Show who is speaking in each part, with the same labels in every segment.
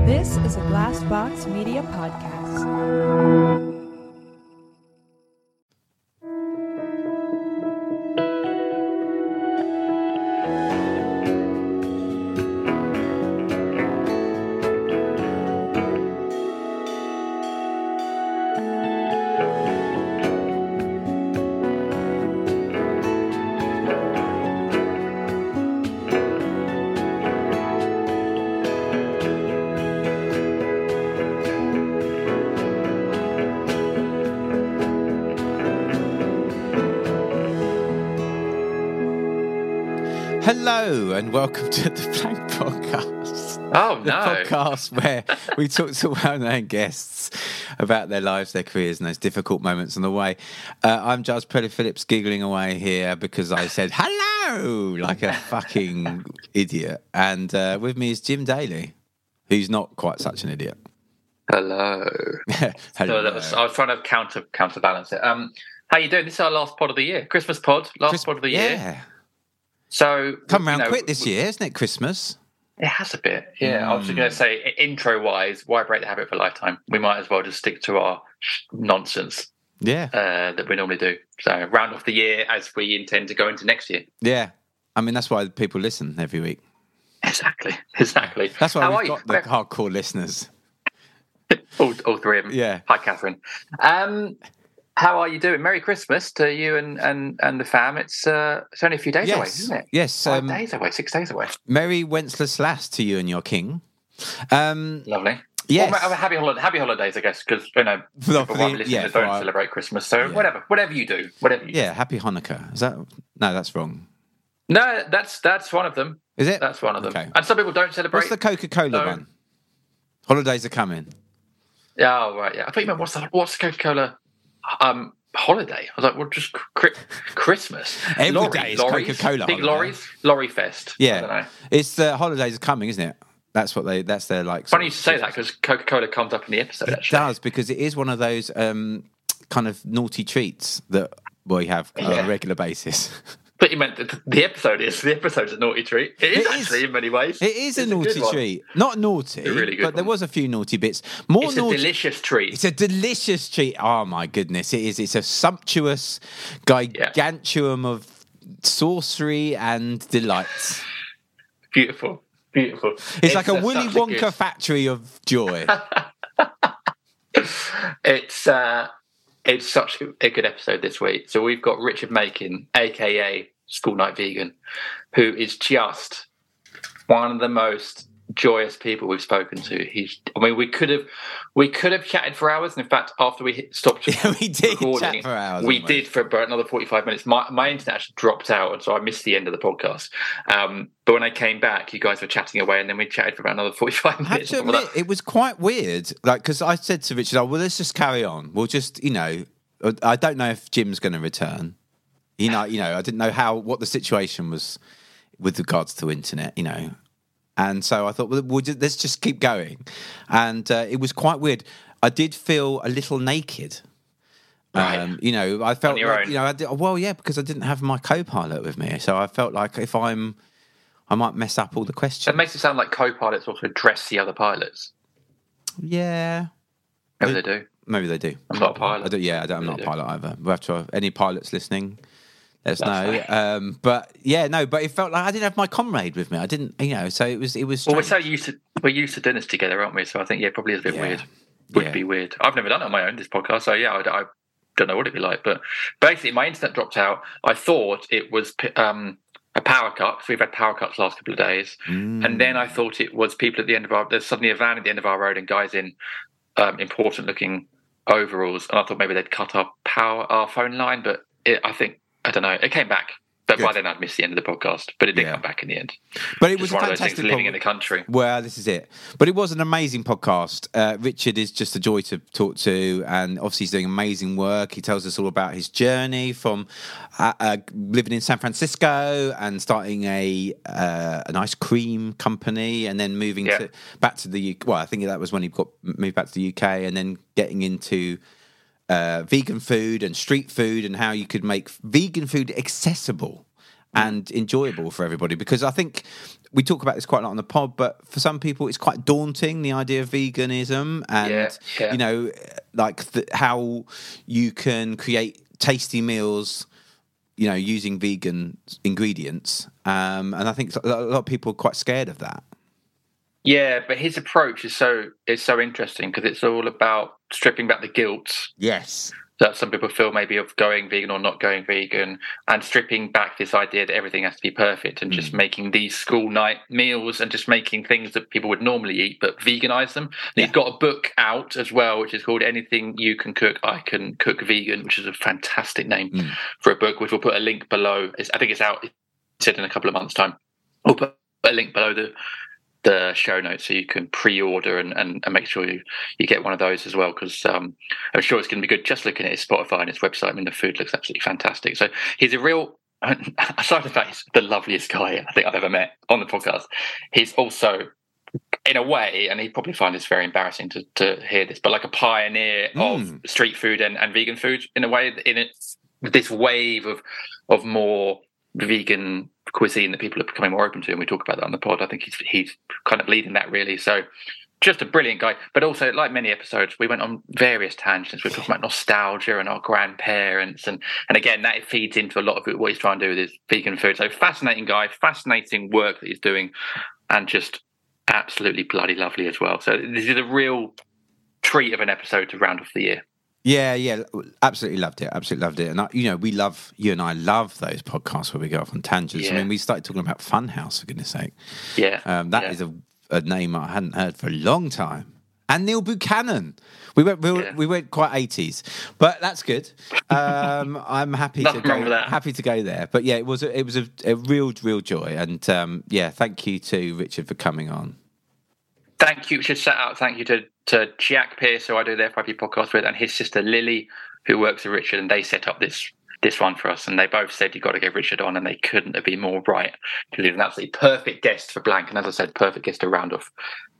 Speaker 1: This is a Glassbox Media podcast.
Speaker 2: Hello and welcome to the Blank Podcast.
Speaker 3: Oh, no.
Speaker 2: The podcast where we talk to well-known guests about their lives, their careers and those difficult moments on the way. I'm Giles Preller-Phillips giggling away here because I said hello like a fucking idiot. And with me is Jim Daly, who's not quite such an idiot.
Speaker 3: Hello.
Speaker 2: Hello.
Speaker 3: So I was trying to counterbalance it. How you doing? This is our last pod of the year. Christmas pod, pod of the year.
Speaker 2: Yeah.
Speaker 3: So
Speaker 2: Come round quick this year, isn't it, Christmas?
Speaker 3: It has a bit, yeah. I was just going to say, intro-wise, why break the habit for a lifetime? We might as well just stick to our nonsense that we normally do. So round off the year as we intend to go into next year.
Speaker 2: Yeah. I mean, that's why people listen every week.
Speaker 3: Exactly.
Speaker 2: That's why
Speaker 3: How
Speaker 2: we've got the hardcore listeners.
Speaker 3: all three of them.
Speaker 2: Yeah.
Speaker 3: Hi, Catherine. How are you doing? Merry Christmas to you and the fam. It's only a few days away, isn't it?
Speaker 2: Yes.
Speaker 3: 5 days away, 6 days away.
Speaker 2: Merry Wenceslas to you and your king.
Speaker 3: Lovely.
Speaker 2: Yes.
Speaker 3: Well, happy holidays, I guess, because people listeners don't celebrate Christmas. So whatever you do,
Speaker 2: Yeah, happy Hanukkah. Is that? No, that's wrong.
Speaker 3: No, that's one of them.
Speaker 2: Is it?
Speaker 3: That's one of them.
Speaker 2: Okay.
Speaker 3: And some people don't celebrate.
Speaker 2: What's the Coca-Cola one? Holidays are coming.
Speaker 3: Yeah, oh, right. Yeah, I thought you meant what's the Coca-Cola holiday? I was like, well, just Christmas.
Speaker 2: Every day is Coca-Cola
Speaker 3: big
Speaker 2: holiday.
Speaker 3: lorry fest.
Speaker 2: Yeah,
Speaker 3: I don't know.
Speaker 2: It's the holidays are coming, isn't it? That's their like.
Speaker 3: Funny you say that because Coca-Cola comes up in the episode.
Speaker 2: It does, because it is one of those kind of naughty treats that we have on a regular basis.
Speaker 3: But you meant the episode's a naughty treat. It is actually in many ways.
Speaker 2: It is a naughty treat. Not naughty, but there was a few naughty bits.
Speaker 3: It's a delicious treat.
Speaker 2: It's a delicious treat. Oh my goodness, it is. It's a sumptuous gigantuum of sorcery and delights.
Speaker 3: Beautiful.
Speaker 2: It's like a Willy Wonka factory of joy.
Speaker 3: It's such a good episode this week. So we've got Richard Makin, aka School Night Vegan, who is just one of the most joyous people we've spoken to. We could have chatted for hours, and in fact, after we stopped
Speaker 2: we did
Speaker 3: recording,
Speaker 2: chat for hours.
Speaker 3: We did for about another 45 minutes. My internet actually dropped out, and so I missed the end of the podcast. But when I came back, you guys were chatting away, and then we chatted for about another 45 minutes.
Speaker 2: I have to admit, it was quite weird, like, because I said to Richard, well, let's just carry on. We'll just, I don't know if Jim's going to return. I didn't know what the situation was with regards to internet, And so I thought, well, let's just keep going. And it was quite weird. I did feel a little naked.
Speaker 3: Right.
Speaker 2: I felt
Speaker 3: on your
Speaker 2: like,
Speaker 3: own.
Speaker 2: Because I didn't have my co-pilot with me. So I felt like I might mess up all the questions.
Speaker 3: That makes it sound like co-pilots also dress the other pilots.
Speaker 2: Yeah.
Speaker 3: Maybe they do.
Speaker 2: Maybe they do.
Speaker 3: I'm not a pilot.
Speaker 2: I'm not a pilot either. We'll have to any pilots listening. Let us know. But it felt like I didn't have my comrade with me. I didn't, so it was.
Speaker 3: Well, we're used to dinners together, aren't we? So I think it probably is a bit weird. Would be weird. I've never done it on my own, this podcast. So I don't know what it'd be like. But basically, my internet dropped out. I thought it was a power cut, because we've had power cuts the last couple of days. And then I thought it was people at the end of there's suddenly a van at the end of our road and guys in important looking overalls. And I thought maybe they'd cut our phone line, but I don't know. It came back. But by then I'd missed the end of the podcast. But it did come back in the end.
Speaker 2: But it was
Speaker 3: one
Speaker 2: a
Speaker 3: of those things living in the country.
Speaker 2: Well, this is it. But it was an amazing podcast. Richard is just a joy to talk to, and obviously he's doing amazing work. He tells us all about his journey from living in San Francisco and starting an ice cream company, and then moving back to the UK. Well, I think that was when he moved back to the UK, and then getting into vegan food and street food, and how you could make vegan food accessible and enjoyable for everybody, because I think we talk about this quite a lot on the pod, but for some people it's quite daunting, the idea of veganism, and you know, like how you can create tasty meals, you know, using vegan ingredients, and I think a lot of people are quite scared of that.
Speaker 3: Yeah, but his approach is so interesting, because it's all about stripping back the guilt.
Speaker 2: Yes.
Speaker 3: That some people feel maybe of going vegan or not going vegan, and stripping back this idea that everything has to be perfect, and just making these school night meals and just making things that people would normally eat but veganize them. And he's got a book out as well, which is called Anything You Can Cook, I Can Cook Vegan, which is a fantastic name for a book, which we'll put a link below. I think it's out, it said, in a couple of months' time. We'll put a link below the show notes so you can pre-order and make sure you get one of those as well, because I'm sure it's going to be good. Just looking at his Spotify and his website, I mean, the food looks absolutely fantastic. So he's a real, aside from the fact he's the loveliest guy I think I've ever met on the podcast, he's also, in a way, and he'd probably find this very embarrassing to hear this, but like a pioneer of street food and vegan food, in a way, in this wave of more vegan cuisine that people are becoming more open to, and we talk about that on the pod. I think he's kind of leading that, really. So just a brilliant guy. But also, like many episodes, we went on various tangents. We're talking about nostalgia and our grandparents, and again, that feeds into a lot of what he's trying to do with his vegan food. So fascinating guy, fascinating work that he's doing, and just absolutely bloody lovely as well. So this is a real treat of an episode to round off the year.
Speaker 2: Yeah, absolutely loved it. And you and I love those podcasts where we go off on tangents. I mean, we started talking about Funhouse, for goodness sake. That is a name I hadn't heard for a long time. And Neil Buchanan. We went quite 80s, but that's good. I'm happy to go there. But yeah, it was a real joy. And thank you to Richard for coming on.
Speaker 3: Thank you. We should set out. Thank you to Jack Pierce, who I do the FYP podcast with, and his sister Lily, who works with Richard, and they set up this one for us. And they both said you've got to get Richard on, and they couldn't have been more right. He's an absolutely perfect guest for Blank, and as I said, perfect guest to round off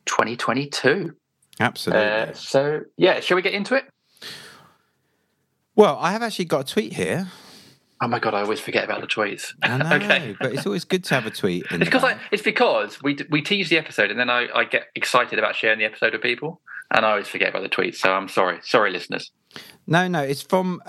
Speaker 3: 2022.
Speaker 2: Absolutely.
Speaker 3: So yeah, shall we get into it?
Speaker 2: Well, I have actually got a tweet here.
Speaker 3: Oh my God, I always forget about the tweets.
Speaker 2: I know, okay. But it's always good to have a tweet.
Speaker 3: It's because we tease the episode, and then I get excited about sharing the episode with people, and I always forget about the tweets. So I'm sorry, listeners.
Speaker 2: No, it's from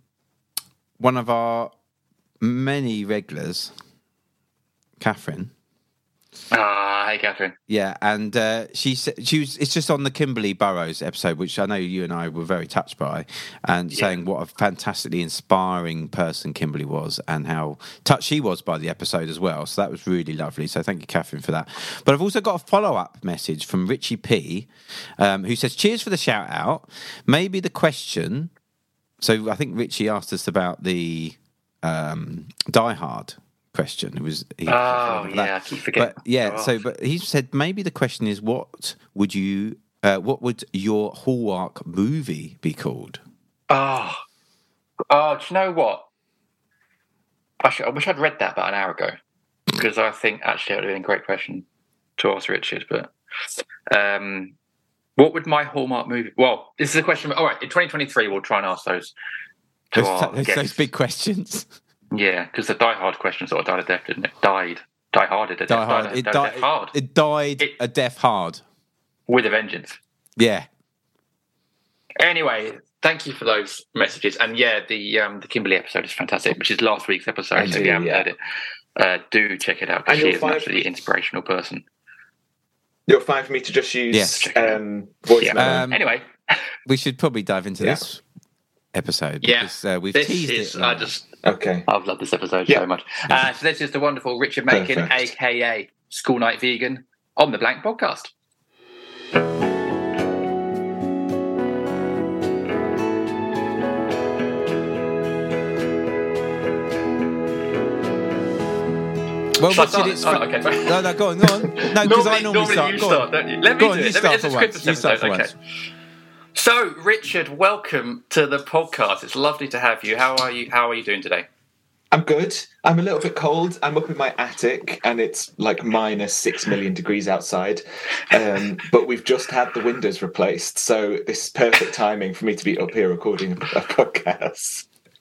Speaker 2: one of our many regulars, Catherine.
Speaker 3: Hey, Catherine.
Speaker 2: Yeah, and she said it's just on the Kimberly Burrows episode, which I know you and I were very touched by, and saying what a fantastically inspiring person Kimberly was, and how touched she was by the episode as well. So that was really lovely. So thank you, Catherine, for that. But I've also got a follow-up message from Richie P, who says, "Cheers for the shout out. Maybe the question." So I think Richie asked us about the Die Hard question. It was
Speaker 3: I keep forgetting.
Speaker 2: But he said maybe the question is, what would your Hallmark movie be called?
Speaker 3: Do you know what? I wish I'd read that about an hour ago, because I think actually it would have been a great question to ask Richard. But what would my Hallmark movie? Well, this is a question. All right, in 2023, we'll try and ask those to our guests.
Speaker 2: Those big questions.
Speaker 3: Yeah, because the Die Hard question sort of died a death, didn't it? Die Hard.
Speaker 2: It died a death hard.
Speaker 3: With a vengeance.
Speaker 2: Yeah.
Speaker 3: Anyway, thank you for those messages. And yeah, the Kimberly episode is fantastic, which is last week's episode. So if you haven't heard it, do check it out, because she is an absolutely inspirational person.
Speaker 4: You're fine for me to just use voice memo.
Speaker 3: Anyway.
Speaker 2: We should probably dive into this episode, because we've teased it.
Speaker 4: Okay.
Speaker 3: I've loved this episode so much. So this is the wonderful Richard Macon, a.k.a. School Night Vegan, on the Blank Podcast.
Speaker 2: Well, Richard, it's...
Speaker 3: okay.
Speaker 2: No, go on. No, because I normally start.
Speaker 3: You start, don't you? Let me do it.
Speaker 2: You start for once.
Speaker 3: So, Richard, welcome to the podcast. It's lovely to have you. How are you doing today?
Speaker 4: I'm good. I'm a little bit cold. I'm up in my attic, and it's like minus 6 million degrees outside. But we've just had the windows replaced, so this is perfect timing for me to be up here recording a podcast.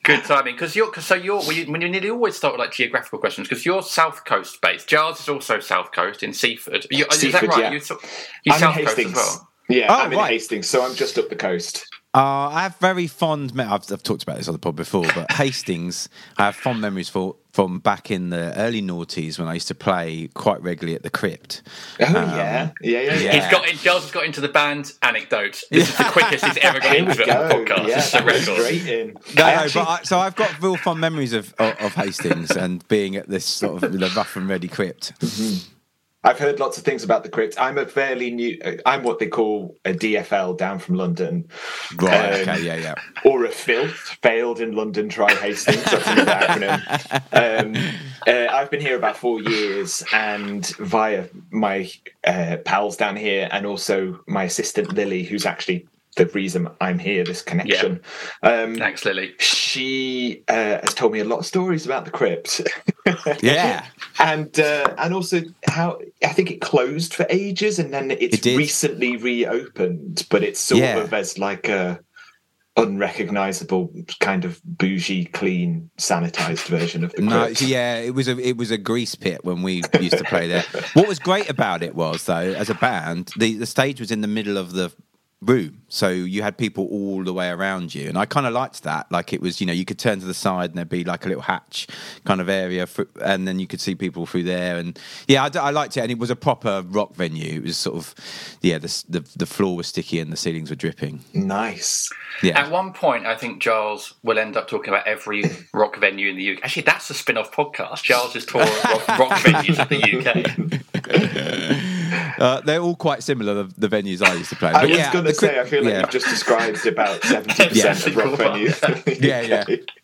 Speaker 3: good timing because when you nearly always start with like geographical questions because you're South Coast based. Giles is also South Coast in Seaford. Is that right?
Speaker 4: Yeah.
Speaker 3: You're
Speaker 4: I'm
Speaker 3: South
Speaker 4: in
Speaker 3: Coast
Speaker 4: Hastings.
Speaker 3: as well.
Speaker 4: Yeah, I'm in Hastings, so I'm just up the coast.
Speaker 2: I have very fond. I've talked about this on the pod before, but Hastings, I have fond memories from back in the early noughties when I used to play quite regularly at the Crypt.
Speaker 4: Oh yeah.
Speaker 3: Giles has got into the band anecdote. This is the quickest he's ever got into a podcast.
Speaker 4: Yeah,
Speaker 3: this is a record.
Speaker 4: Straight in.
Speaker 2: So I've got real fond memories of Hastings and being at this sort of the rough and ready Crypt.
Speaker 4: Mm-hmm. I've heard lots of things about the Crypt. I'm I'm what they call a DFL down from London.
Speaker 2: Right, okay, yeah.
Speaker 4: Or a filth, failed in London, try Hastings. That's another acronym. I've been here about 4 years and via my pals down here and also my assistant Lily, who's actually the reason I'm here, this connection.
Speaker 3: Yeah. Thanks, Lily.
Speaker 4: She has told me a lot of stories about the Crypt.
Speaker 2: Yeah.
Speaker 4: And also how I think it closed for ages and then it's recently reopened, but it's sort of as like a unrecognizable kind of bougie, clean, sanitized version of the Crypt.
Speaker 2: It was a grease pit when we used to play there. What was great about it was, though, as a band, the stage was in the middle of the room, so you had people all the way around you, and I kind of liked that. Like it was, you could turn to the side and there'd be like a little hatch kind of area and then you could see people through there, and I liked it. And it was a proper rock venue. It was sort of the floor was sticky and the ceilings were dripping.
Speaker 4: Nice.
Speaker 3: Yeah. At one point I think Giles will end up talking about every rock venue in the UK. Actually, that's a spin-off podcast. Giles' tour of rock venues in the UK.
Speaker 2: They're all quite similar, the venues I used to play.
Speaker 4: I was going to say, I feel like you've just described about 70% of rock venues.
Speaker 2: Yeah.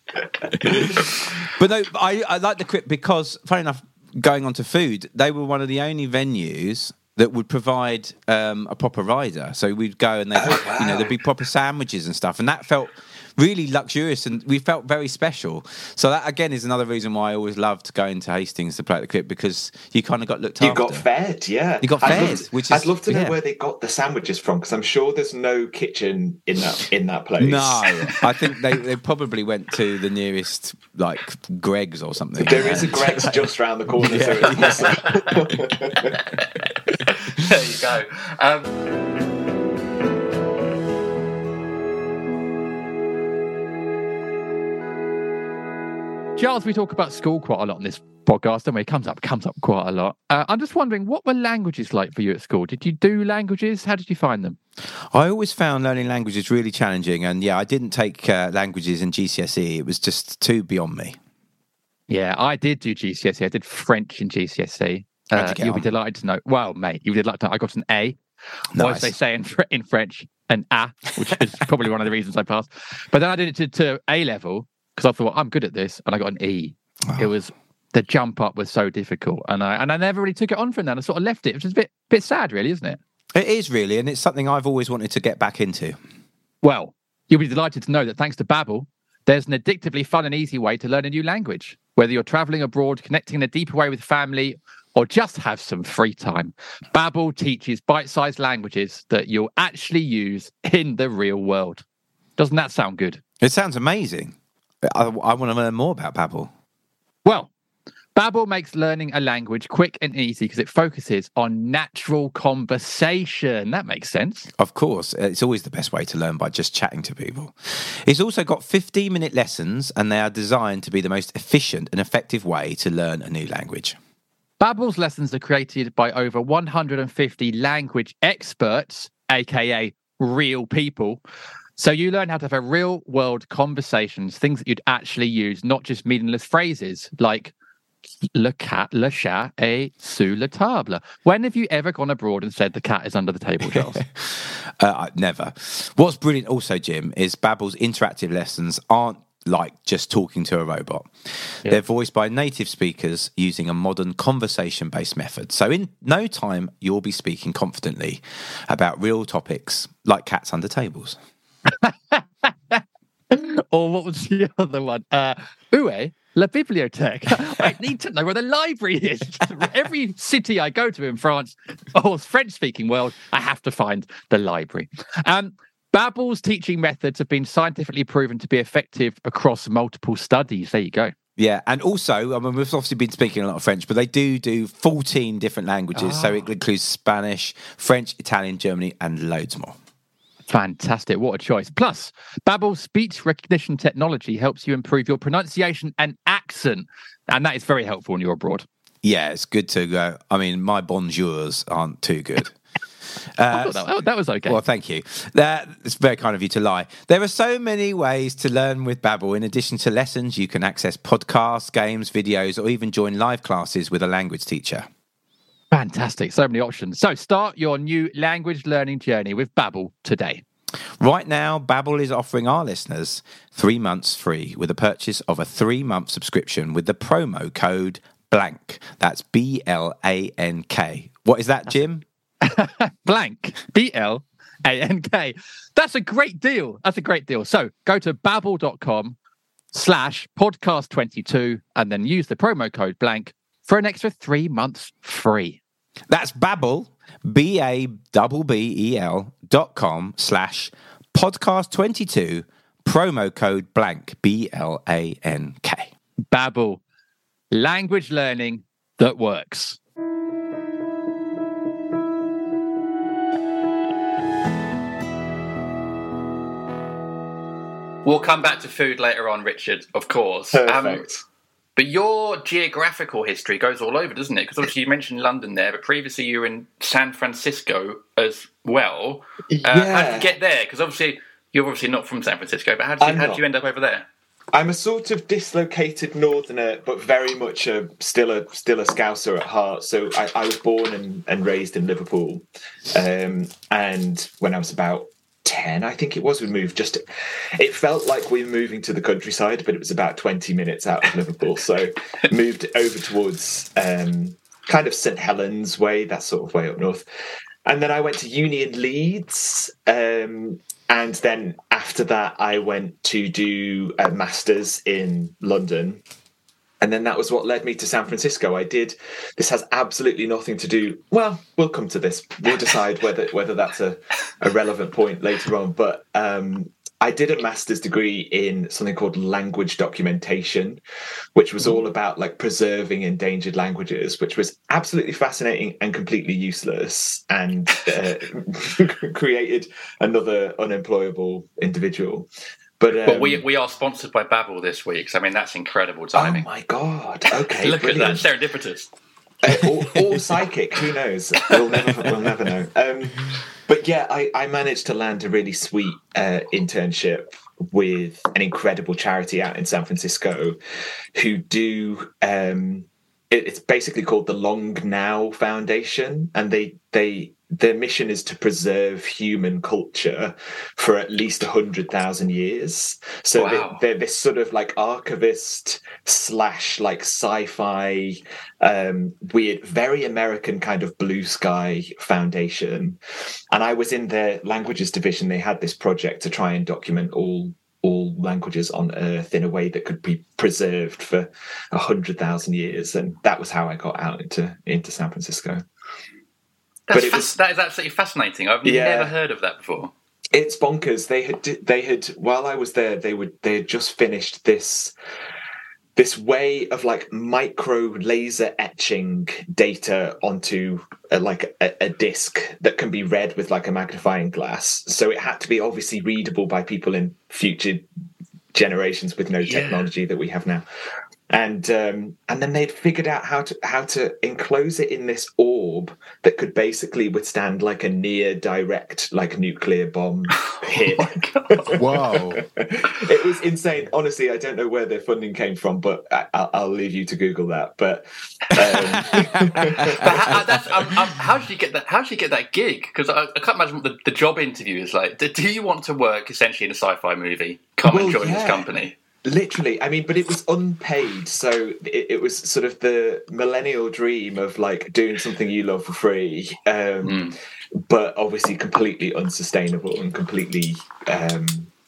Speaker 2: But no, I like the Crypt because, funny enough, going on to food, they were one of the only venues that would provide a proper rider. So we'd go and there'd be proper sandwiches and stuff, and that felt really luxurious, and we felt very special. So that again is another reason why I always loved going to Hastings to play at the Crypt, because you kind of got looked after.
Speaker 4: You got fed, yeah.
Speaker 2: You got fed.
Speaker 4: I'd love to know where they got the sandwiches from, because I'm sure there's no kitchen in that place.
Speaker 2: No, I think they probably went to the nearest like Greg's or something.
Speaker 4: There is a Greg's just round the corner. So it's
Speaker 3: there you go.
Speaker 5: Giles, we talk about school quite a lot on this podcast, don't we? It comes up quite a lot. I'm just wondering, what were languages like for you at school? Did you do languages? How did you find them?
Speaker 2: I always found learning languages really challenging, and I didn't take languages in GCSE. It was just too beyond me.
Speaker 5: Yeah, I did do GCSE. I did French in GCSE. You'll be delighted to know. Well, mate, you'll be delighted to know I got an A. Nice. Or as they say in French, an A, which is probably one of the reasons I passed. But then I did it to A level, because I thought, I'm good at this, and I got an E. Oh. It was, the jump up was so difficult, and I never really took it on from that. I sort of left it, which is a bit sad, really, isn't it?
Speaker 2: It is really, and it's something I've always wanted to get back into.
Speaker 5: Well, you'll be delighted to know that thanks to Babbel, there's an addictively fun and easy way to learn a new language. Whether you're traveling abroad, connecting in a deeper way with family, or just have some free time, Babbel teaches bite-sized languages that you'll actually use in the real world. Doesn't that sound good?
Speaker 2: It sounds amazing. I want to learn more about Babbel.
Speaker 5: Well, Babbel makes learning a language quick and easy because it focuses on natural conversation. That makes sense.
Speaker 2: Of course. It's always the best way to learn, by just chatting to people. It's also got 15-minute lessons, and they are designed to be the most efficient and effective way to learn a new language.
Speaker 5: Babbel's lessons are created by over 150 language experts, aka real people. So you learn how to have real-world conversations, things that you'd actually use, not just meaningless phrases like le cat, le chat, est sous la table. When have you ever gone abroad and said the cat is under the table, Charles?
Speaker 2: Never. What's brilliant also, Jim, is Babbel's interactive lessons aren't like just talking to a robot. Yeah. They're voiced by native speakers using a modern conversation-based method. So in no time, you'll be speaking confidently about real topics like cats under tables.
Speaker 5: Or what was the other one? Où est la bibliothèque? I need to know where the library is. Every city I go to in France or French-speaking world, I have to find the library. But Babbel's teaching methods have been scientifically proven to be effective across multiple studies. There you go.
Speaker 2: Yeah, and also, I mean, we've obviously been speaking a lot of French, but they do 14 different languages. So it includes Spanish, French, Italian, Germany, and loads more.
Speaker 5: Fantastic. What a choice. Plus, Babbel's speech recognition technology helps you improve your pronunciation and accent. And that is very helpful when you're abroad.
Speaker 2: Yeah, it's good to go. I mean, my bonjours aren't too good.
Speaker 5: That was okay.
Speaker 2: Well, thank you. It's very kind of you to lie. There are so many ways to learn with Babbel. In addition to lessons, you can access podcasts, games, videos, or even join live classes with a language teacher.
Speaker 5: Fantastic. So many options. So start your new language learning journey with Babbel today.
Speaker 2: Right now, Babbel is offering our listeners 3 months free with a purchase of a 3-month subscription with the promo code BLANK. That's BLANK. What is that, Jim?
Speaker 5: Blank. BLANK. That's a great deal. So go to babbel.com/podcast22 and then use the promo code BLANK for an extra 3 months free.
Speaker 2: That's Babbel, BABBEL.com/podcast22, promo code BLANK, BLANK.
Speaker 5: Babbel, language learning that works.
Speaker 3: We'll come back to food later on, Richard, of course.
Speaker 4: Perfect.
Speaker 3: But your geographical history goes all over, doesn't it? Because obviously you mentioned London there, but previously you were in San Francisco as well. How did you get there? Because obviously you're obviously not from San Francisco, but how did you end up over there?
Speaker 4: I'm a sort of dislocated northerner, but very much still a Scouser at heart. So I was born and raised in Liverpool. And when I was about 10, I think it was, we moved it felt like we were moving to the countryside, but it was about 20 minutes out of Liverpool. So moved over towards kind of St Helens way, that sort of way up north. And then I went to uni in Leeds. And then after that, I went to do a master's in London. And then that was what led me to San Francisco. This has absolutely nothing to do. Well, we'll come to this. We'll decide whether that's a relevant point later on. But I did a master's degree in something called language documentation, which was all about like preserving endangered languages, which was absolutely fascinating and completely useless, and created another unemployable individual. But
Speaker 3: we are sponsored by Babbel this week, so I mean that's incredible timing.
Speaker 4: Oh my god! Okay,
Speaker 3: look
Speaker 4: brilliant.
Speaker 3: At that, serendipitous.
Speaker 4: Or psychic, who knows? We'll never know. But yeah, I managed to land a really sweet internship with an incredible charity out in San Francisco, who do. It's basically called the Long Now Foundation, and their mission is to preserve human culture for at least 100,000 years. So wow. They're this sort of like archivist / like sci-fi, weird, very American kind of blue sky foundation. And I was in their languages division. They had this project to try and document all languages on Earth in a way that could be preserved for 100,000 years. And that was how I got out into San Francisco.
Speaker 3: That is absolutely fascinating. I've never heard of that before.
Speaker 4: It's bonkers. They had while I was there, they had just finished this way of like micro laser etching data onto a disc that can be read with like a magnifying glass. So it had to be obviously readable by people in future generations with no technology that we have now. And then they'd figured out how to enclose it in this orb that could basically withstand like a near direct like nuclear bomb hit.
Speaker 3: Oh my God.
Speaker 2: Wow.
Speaker 4: It was insane. Honestly, I don't know where their funding came from, but I'll leave you to Google that. But
Speaker 3: how did you get that? How did you get that gig? Because I can't imagine what the job interview is like. Do you want to work essentially in a sci-fi movie? Come and join this company.
Speaker 4: Literally, I mean, but it was unpaid, so it was sort of the millennial dream of like doing something you love for free, but obviously completely unsustainable and completely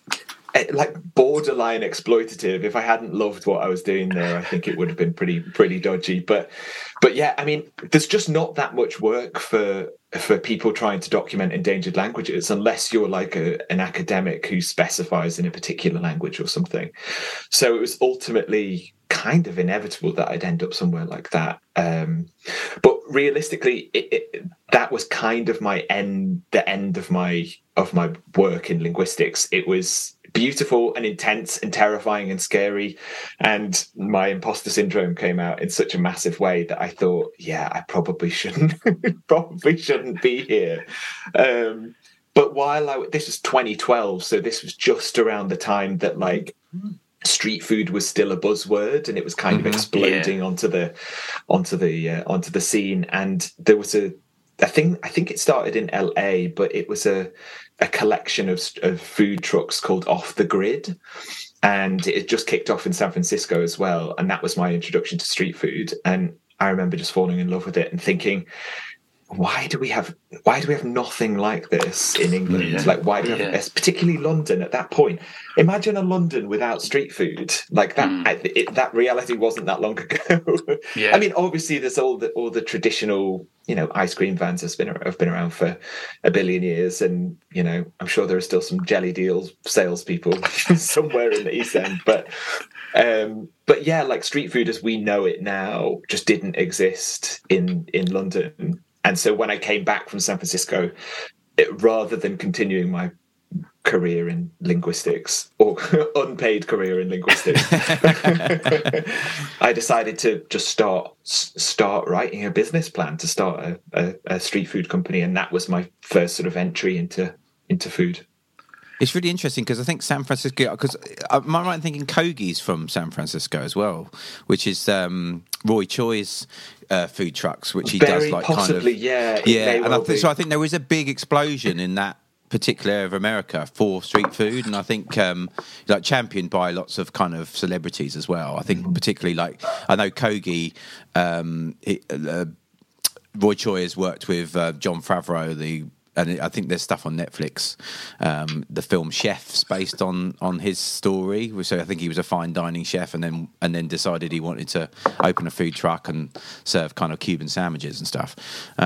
Speaker 4: like borderline exploitative. If I hadn't loved what I was doing there, I think it would have been pretty dodgy. But yeah, I mean, there's just not that much work for people trying to document endangered languages unless you're like an academic who specifies in a particular language or something. So it was ultimately kind of inevitable that I'd end up somewhere like that. But realistically, that was kind of the end of my work in linguistics. It was beautiful and intense and terrifying and scary, and my imposter syndrome came out in such a massive way that I thought, yeah, I probably shouldn't be here. But this was 2012, so this was just around the time that like street food was still a buzzword, and it was kind of exploding onto the scene. And there was I think it started in LA, but it was a collection of food trucks called Off the Grid, and it just kicked off in San Francisco as well. And that was my introduction to street food. And I remember just falling in love with it and thinking, why do we have nothing like this in England? Yeah. Like, why do we have, particularly London at that point? Imagine a London without street food like that. That reality wasn't that long ago. Yeah. I mean, obviously, there's all the traditional, ice cream vans have been around for a billion years, and I'm sure there are still some jelly deals salespeople somewhere in the East End, but yeah, like street food as we know it now just didn't exist in London. And so when I came back from San Francisco, rather than continuing my career in linguistics or unpaid career in linguistics, I decided to just start writing a business plan to start a street food company. And that was my first sort of entry into food.
Speaker 2: It's really interesting because I think San Francisco, because am I right in thinking Kogi's from San Francisco as well, which is Roy Choi's food trucks, which he
Speaker 4: Very
Speaker 2: does like
Speaker 4: possibly,
Speaker 2: kind of,
Speaker 4: yeah.
Speaker 2: And I think there is a big explosion in that particular area of America for street food, and I think like championed by lots of kind of celebrities as well. I think particularly like I know Kogi. Roy Choi has worked with Jon Favreau, and I think there's stuff on Netflix. The film Chefs, based on his story. So I think he was a fine dining chef, and then decided he wanted to open a food truck and serve kind of Cuban sandwiches and stuff.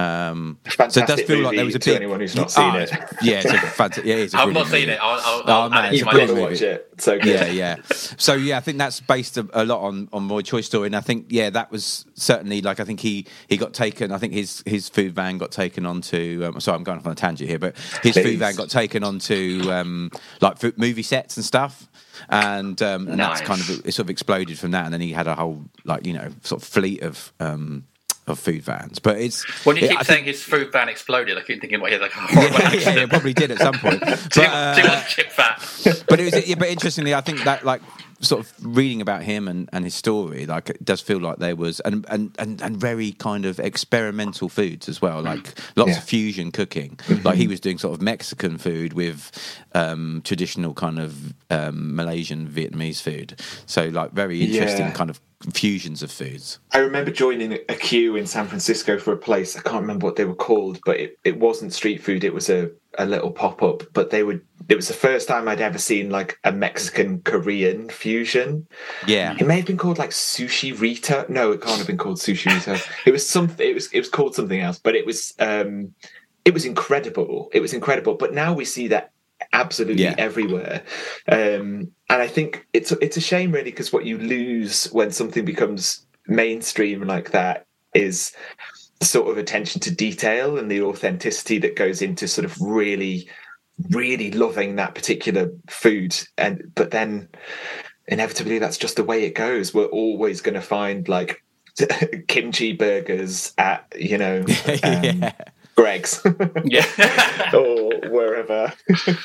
Speaker 4: So it does feel like there was a big. Anyone who's not seen it,
Speaker 2: it's a fantastic. Yeah, it's a
Speaker 3: I've not seen it. I'll add it to my
Speaker 4: list. Watch it. So good.
Speaker 2: Yeah. So I think that's based a lot on Roy Choi's story, and I think that was certainly like I think he got taken. I think his food van got taken onto. Sorry, I'm going off on a tangent here, but his food van got taken onto like movie sets and stuff, and that's kind of it sort of exploded from that, and then he had a whole sort of fleet of food vans. But it's
Speaker 3: when you keep saying his food van exploded, I keep thinking he had like a horrible accident.
Speaker 2: Yeah, it probably did at some point.
Speaker 3: Too much chip fat.
Speaker 2: But but interestingly, I think that like sort of reading about him and his story, like it does feel like there was and very kind of experimental foods as well, like lots of fusion cooking. Like he was doing sort of Mexican food with traditional kind of Malaysian, Vietnamese food. So like very interesting kind of fusions of foods.
Speaker 4: I remember joining a queue in San Francisco for a place, I can't remember what they were called, but it wasn't street food, it was a little pop-up, but it was the first time I'd ever seen like a Mexican Korean fusion. Yeah. It may have been called like Sushi Rita. No, it can't have been called Sushi Rita. It was something, it was called something else, but it was incredible. It was incredible. But now we see that absolutely everywhere. And I think it's a shame really, because what you lose when something becomes mainstream like that is the sort of attention to detail and the authenticity that goes into sort of really, really loving that particular food. But then inevitably that's just the way it goes. We're always going to find like kimchi burgers at, Greg's or wherever.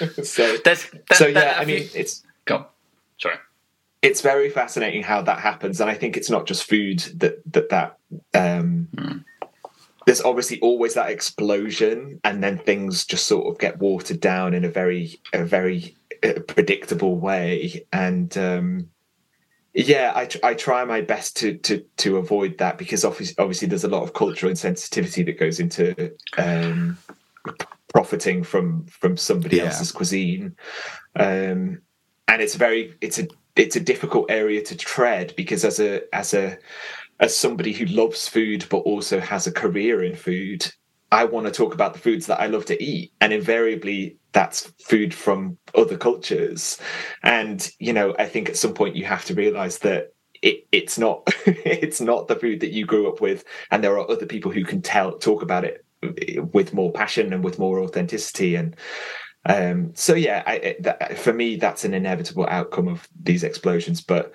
Speaker 4: It's
Speaker 3: go. Sorry.
Speaker 4: It's very fascinating how that happens, and I think it's not just food that there's obviously always that explosion, and then things just sort of get watered down in a very predictable way. And I try my best to avoid that, because obviously there's a lot of cultural insensitivity that goes into profiting from somebody else's cuisine. it's a difficult area to tread, because as somebody who loves food but also has a career in food, I want to talk about the foods that I love to eat, and invariably that's food from other cultures. And I think at some point you have to realize that it's not it's not the food that you grew up with, and there are other people who can talk about it with more passion and with more authenticity. And so for me, that's an inevitable outcome of these explosions. But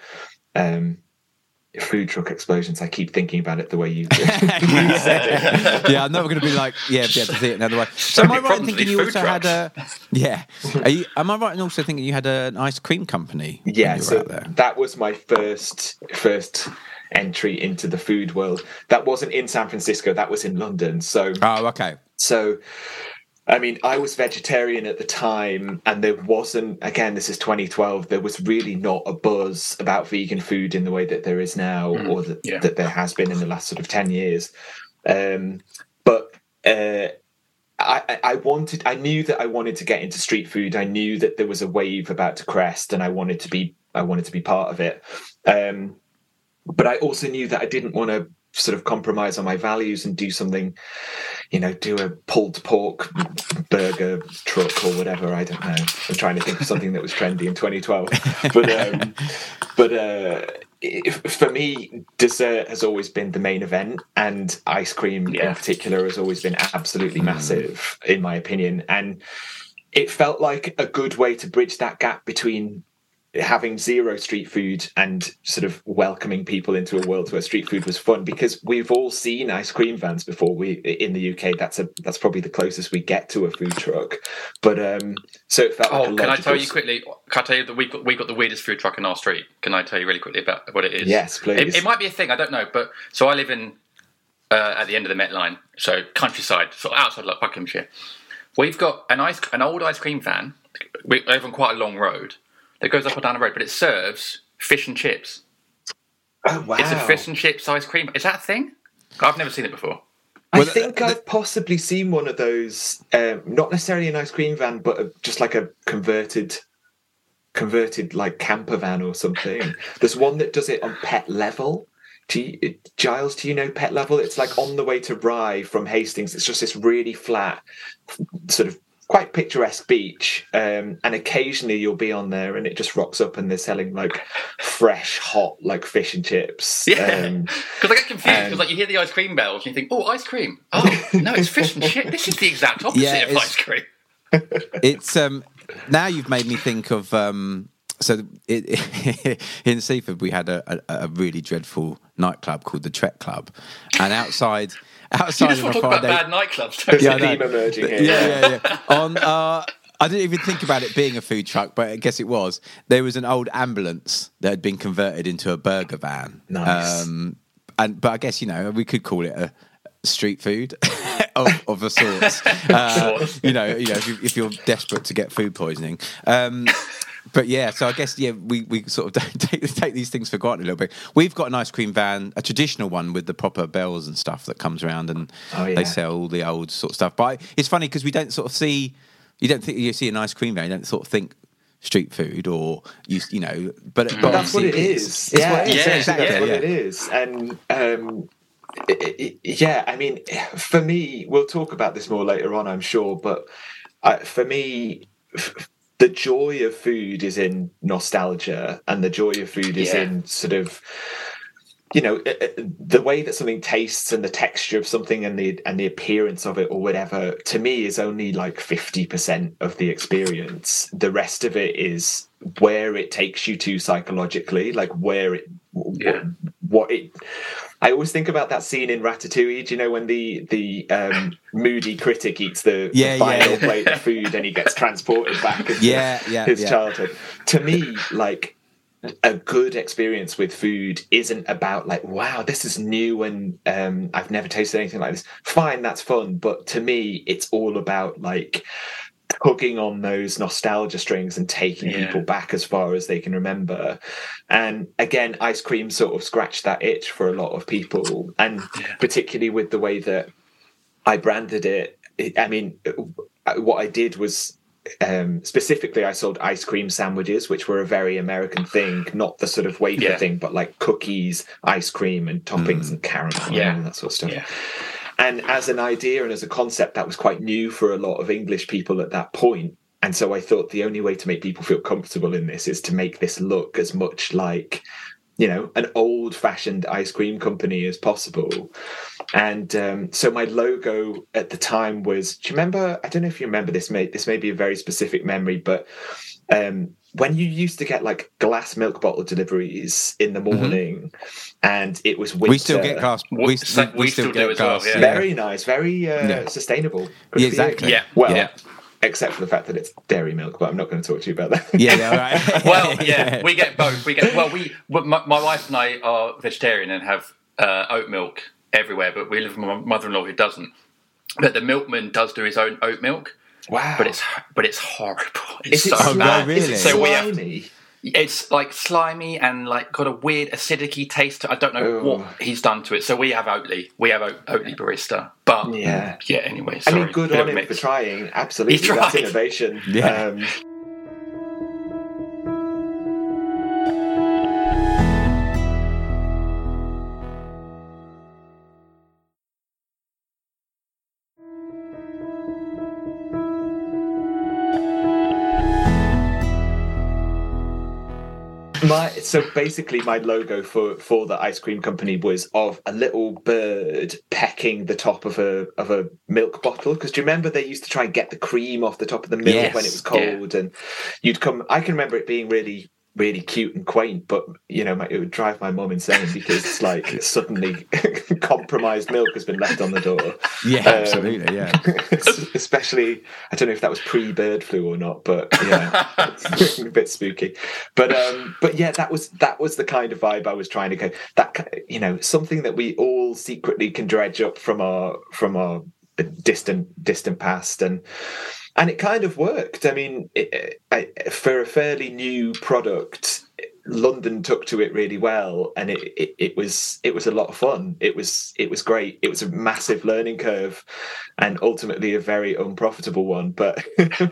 Speaker 4: food truck explosions, I keep thinking about it the way you said it.
Speaker 2: Yeah, I'm never going to be like, be able to see it another way. So am I right in thinking you also had am I right in also thinking you had an ice cream company?
Speaker 4: Yeah, so that was my first entry into the food world. That wasn't in San Francisco, that was in London. So
Speaker 2: okay.
Speaker 4: So I mean, I was vegetarian at the time, and there wasn't, again, this is 2012, there was really not a buzz about vegan food in the way that there is now, or that there has been in the last sort of 10 years. But I knew that I wanted to get into street food. I knew that there was a wave about to crest, and I wanted to be part of it. But I also knew that I didn't want to sort of compromise on my values and do something, do a pulled pork burger truck or whatever. I don't know. I'm trying to think of something that was trendy in 2012. But for me, dessert has always been the main event, and ice cream in particular has always been absolutely massive, in my opinion. And it felt like a good way to bridge that gap between having zero street food and sort of welcoming people into a world where street food was fun, because we've all seen ice cream vans before. In the UK, that's probably the closest we get to a food truck. But so it felt like a logical...
Speaker 3: Can I tell you quickly? Can I tell you that we got the weirdest food truck in our street? Can I tell you really quickly about what it is?
Speaker 4: Yes, please.
Speaker 3: It might be a thing, I don't know. But so I live in at the end of the Met Line, so countryside, sort of outside like Buckinghamshire. We've got an old ice cream van. We live on quite a long road that goes up or down the road, but it serves fish and chips.
Speaker 4: Oh, wow.
Speaker 3: It's a fish and chips ice cream. Is that a thing? I've never seen it before.
Speaker 4: I think I've possibly seen one of those, not necessarily an ice cream van, but just like a converted like camper van or something. There's one that does it on Pet Level. Giles, do you know Pet Level? It's like on the way to Rye from Hastings. It's just this really flat, sort of quite picturesque beach, and occasionally you'll be on there and it just rocks up and they're selling like fresh, hot, like fish and chips.
Speaker 3: Yeah, because I get confused because like you hear the ice cream bells and you think, oh, ice cream. Oh no, it's fish and chips. This is the exact opposite of ice cream.
Speaker 2: It's now you've made me think of in Seaford we had a really dreadful nightclub called the Trek Club, and outside
Speaker 3: you just want to talk about bad nightclubs, don't you?
Speaker 4: There's a theme emerging here.
Speaker 2: Yeah. I didn't even think about it being a food truck, but I guess it was. There was an old ambulance that had been converted into a burger van.
Speaker 4: Nice.
Speaker 2: But I guess we could call it a street food of a sort. If you're desperate to get food poisoning. But yeah, so I guess we sort of take these things for granted a little bit. We've got an ice cream van, a traditional one with the proper bells and stuff that comes around, and they sell all the old sort of stuff. But it's funny because we don't sort of see. You don't think you see an ice cream van, you don't sort of think street food or but
Speaker 4: that's what it is.
Speaker 2: Exactly.
Speaker 4: That's what it is. And I mean, for me, we'll talk about this more later on, I'm sure. But for me, the joy of food is in nostalgia, and the joy of food is in sort of, the way that something tastes and the texture of something and the appearance of it or whatever, to me is only like 50% of the experience. The rest of it is where it takes you to psychologically, like what it. I always think about that scene in Ratatouille. Do you know when the moody critic eats the final plate of food and he gets transported back into his childhood? To me, like, a good experience with food isn't about like, wow, this is new and I've never tasted anything like this. Fine, that's fun. But to me, it's all about like tugging on those nostalgia strings and taking people back as far as they can remember. And again, ice cream sort of scratched that itch for a lot of people. And particularly with the way that I branded it, I mean, what I did was specifically, I sold ice cream sandwiches, which were a very American thing, not the sort of wafer thing, but like cookies, ice cream, and toppings and caramel and all that sort of stuff. Yeah. And as an idea and as a concept, that was quite new for a lot of English people at that point. And so I thought the only way to make people feel comfortable in this is to make this look as much like, you know, an old-fashioned ice cream company as possible. And so my logo at the time was, do you remember, I don't know if you remember this may be a very specific memory, but when you used to get like glass milk bottle deliveries in the morning and it was winter.
Speaker 2: We still get glass. We still get glass.
Speaker 4: Well, very nice, very sustainable.
Speaker 2: Yeah, exactly.
Speaker 3: Yeah.
Speaker 4: Well, except for the fact that it's dairy milk, but I'm not going to talk to you about that.
Speaker 2: Right.
Speaker 3: Well, we get both. My wife and I are vegetarian and have oat milk everywhere, but we live with my mother-in-law who doesn't. But the milkman does do his own oat milk.
Speaker 4: Wow.
Speaker 3: But it's horrible.
Speaker 4: It's so bad. Really? Is it slimy?
Speaker 3: It's like slimy and like got a weird acidic taste. I don't know what he's done to it. So we have Oatly. We have Oatly Barista. But anyway. Sorry.
Speaker 4: I mean, good on him for trying. Absolutely, that's innovation. Yeah. So basically my logo for the ice cream company was of a little bird pecking the top of a milk bottle, because do you remember they used to try and get the cream off the top of the milk when it was cold, and you'd come, I can remember it being really, really cute and quaint, but you know, it would drive my mum insane because it's like suddenly compromised milk has been left on the door.
Speaker 2: Absolutely.
Speaker 4: Especially, I don't know if that was pre-bird flu or not, but it's a bit spooky. But yeah, that was the kind of vibe I was trying to go. That, you know, something that we all secretly can dredge up from our distant past, and it kind of worked. I mean, for a fairly new product, London took to it really well, and it was a lot of fun. It was great. It was a massive learning curve, and ultimately a very unprofitable one. But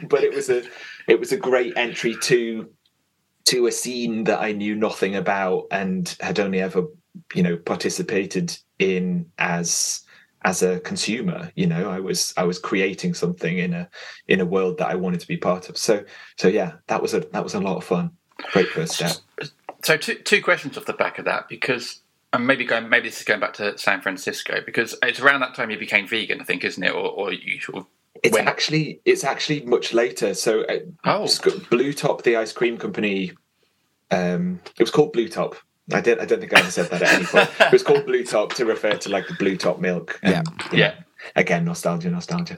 Speaker 4: it was a great entry to a scene that I knew nothing about and had only ever, you know, participated in as a consumer. You know, I was creating something in a world that I wanted to be part of. So yeah, that was a lot of fun. Great first step.
Speaker 3: So two questions off the back of that, because maybe this is going back to San Francisco, because it's around that time you became vegan, I think, isn't it? Or you sort of
Speaker 4: it's actually much later. So Blue Top, the ice cream company, it was called Blue Top. I don't think I ever said that at any point. It was called Blue Top to refer to like the Blue Top milk. Again, nostalgia.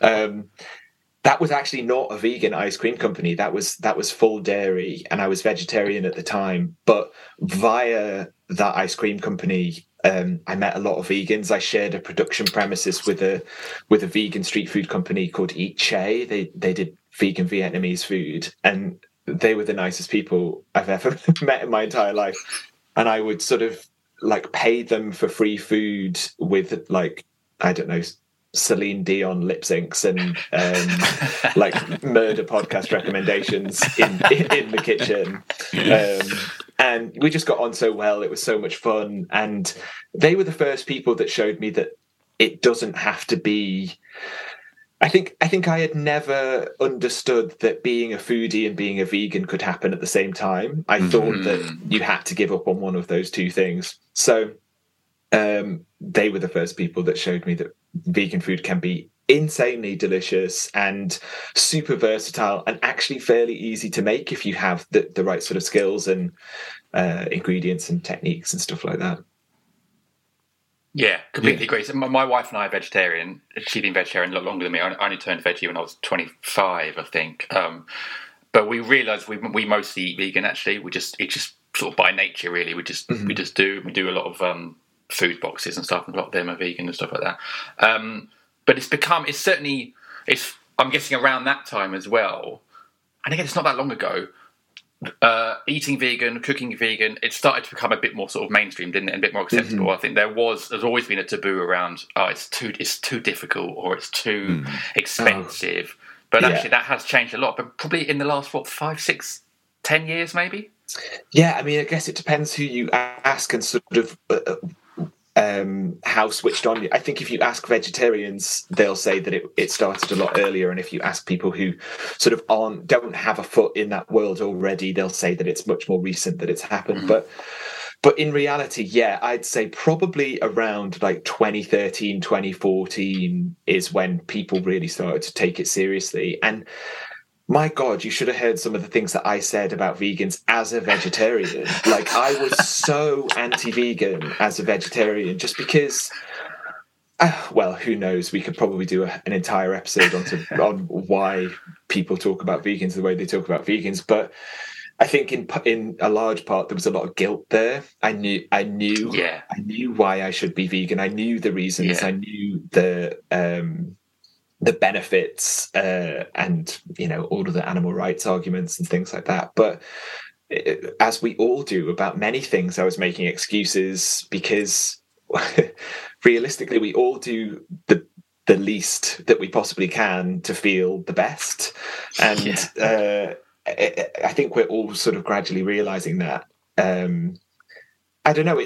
Speaker 4: That was actually not a vegan ice cream company. That was full dairy, and I was vegetarian at the time. But via that ice cream company, I met a lot of vegans. I shared a production premises with a vegan street food company called Eat Che. They did vegan Vietnamese food, and they were the nicest people I've ever met in my entire life. And I would sort of like pay them for free food with, like, I don't know, Celine Dion lip syncs and like murder podcast recommendations in the kitchen. And we just got on so well. It was so much fun. And they were the first people that showed me that it doesn't have to be... I think I had never understood that being a foodie and being a vegan could happen at the same time. I thought that you had to give up on one of those two things. So they were the first people that showed me that vegan food can be insanely delicious and super versatile, and actually fairly easy to make if you have the right sort of skills and ingredients and techniques and stuff like that.
Speaker 3: Yeah, completely agree. So my wife and I are vegetarian. She's been vegetarian a lot longer than me. I only turned veggie when I was 25, I think. But we realised we mostly eat vegan. Actually, it's just sort of by nature, really. We do a lot of food boxes and stuff, and a lot of them are vegan and stuff like that. But I'm guessing around that time as well. And again, it's not that long ago. Eating vegan, cooking vegan, it started to become a bit more sort of mainstream, didn't it? And a bit more acceptable. I think there's always been a taboo around, it's too difficult, or it's too expensive But actually, that has changed a lot. But probably in the last 5, 6, 10 years, maybe.
Speaker 4: Yeah, I mean, I guess it depends who you ask and sort of how switched on. I think if you ask vegetarians, they'll say that it started a lot earlier, and if you ask people who sort of don't have a foot in that world already, they'll say that it's much more recent that it's happened. But in reality, yeah, I'd say probably around like 2013, 2014 is when people really started to take it seriously. And my God, you should have heard some of the things that I said about vegans as a vegetarian. Like, I was so anti-vegan as a vegetarian just because, well, who knows? We could probably do an entire episode on why people talk about vegans the way they talk about vegans. But I think in a large part there was a lot of guilt there. I knew why I should be vegan. I knew the reasons. Yeah. I knew the benefits and all of the animal rights arguments and things like that. But as we all do about many things, I was making excuses because realistically we all do the least that we possibly can to feel the best. And I think we're all sort of gradually realizing that. I don't know.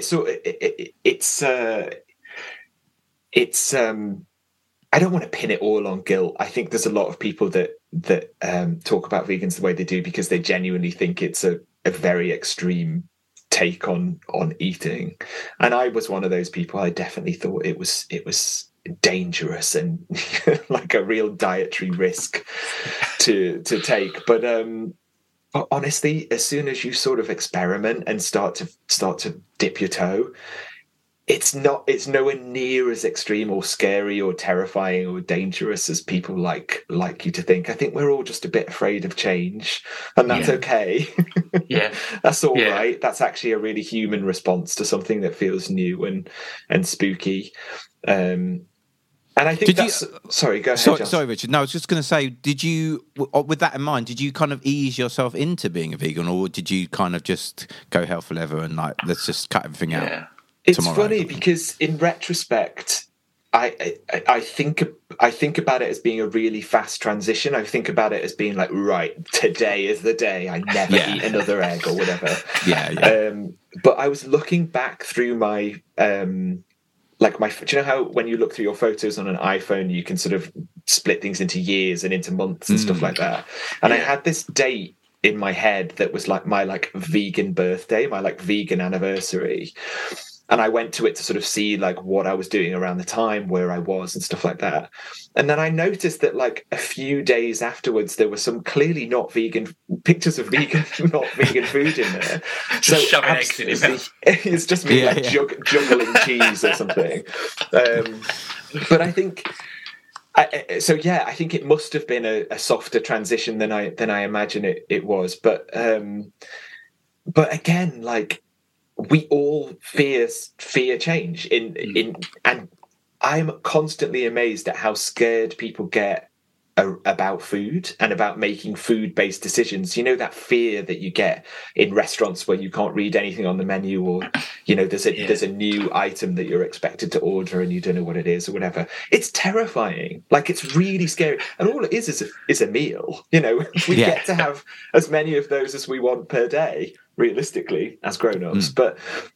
Speaker 4: I don't want to pin it all on guilt. I think there's a lot of people that talk about vegans the way they do because they genuinely think it's a very extreme take on eating. And I was one of those people. I definitely thought it was dangerous and like a real dietary risk to take. But honestly, as soon as you sort of experiment and start to dip your toe, it's nowhere near as extreme or scary or terrifying or dangerous as people like you to think. I think we're all just a bit afraid of change, and that's okay.
Speaker 3: Yeah,
Speaker 4: that's all right. That's actually a really human response to something that feels new and spooky. And I think sorry, go ahead.
Speaker 2: Sorry, Richard. No, I was just going to say, did you, with that in mind, did you kind of ease yourself into being a vegan, or did you kind of just go hell for leather and like, let's just cut everything out?
Speaker 4: It's funny because in retrospect, I think about it as being a really fast transition. I think about it as being like, right, today is the day I never eat another egg or whatever. But I was looking back through my do you know how when you look through your photos on an iPhone, you can sort of split things into years and into months and stuff like that. And I had this date in my head that was like my vegan birthday, my vegan anniversary. And I went to it to sort of see like what I was doing around the time, where I was and stuff like that. And then I noticed that like a few days afterwards, there were some clearly not vegan pictures of not vegan food in there.
Speaker 3: Just shoving eggs in your mouth.
Speaker 4: It's just me juggling cheese or something. But I think, I think it must have been a softer transition than I imagine it was. But again, like, we all fear change and I'm constantly amazed at how scared people get about food and about making food-based decisions. You know, that fear that you get in restaurants where you can't read anything on the menu, or there's a new item that you're expected to order and you don't know what it is or whatever. It's terrifying. Like, it's really scary. And all it is a meal. We get to have as many of those as we want per day, realistically, as grown-ups. But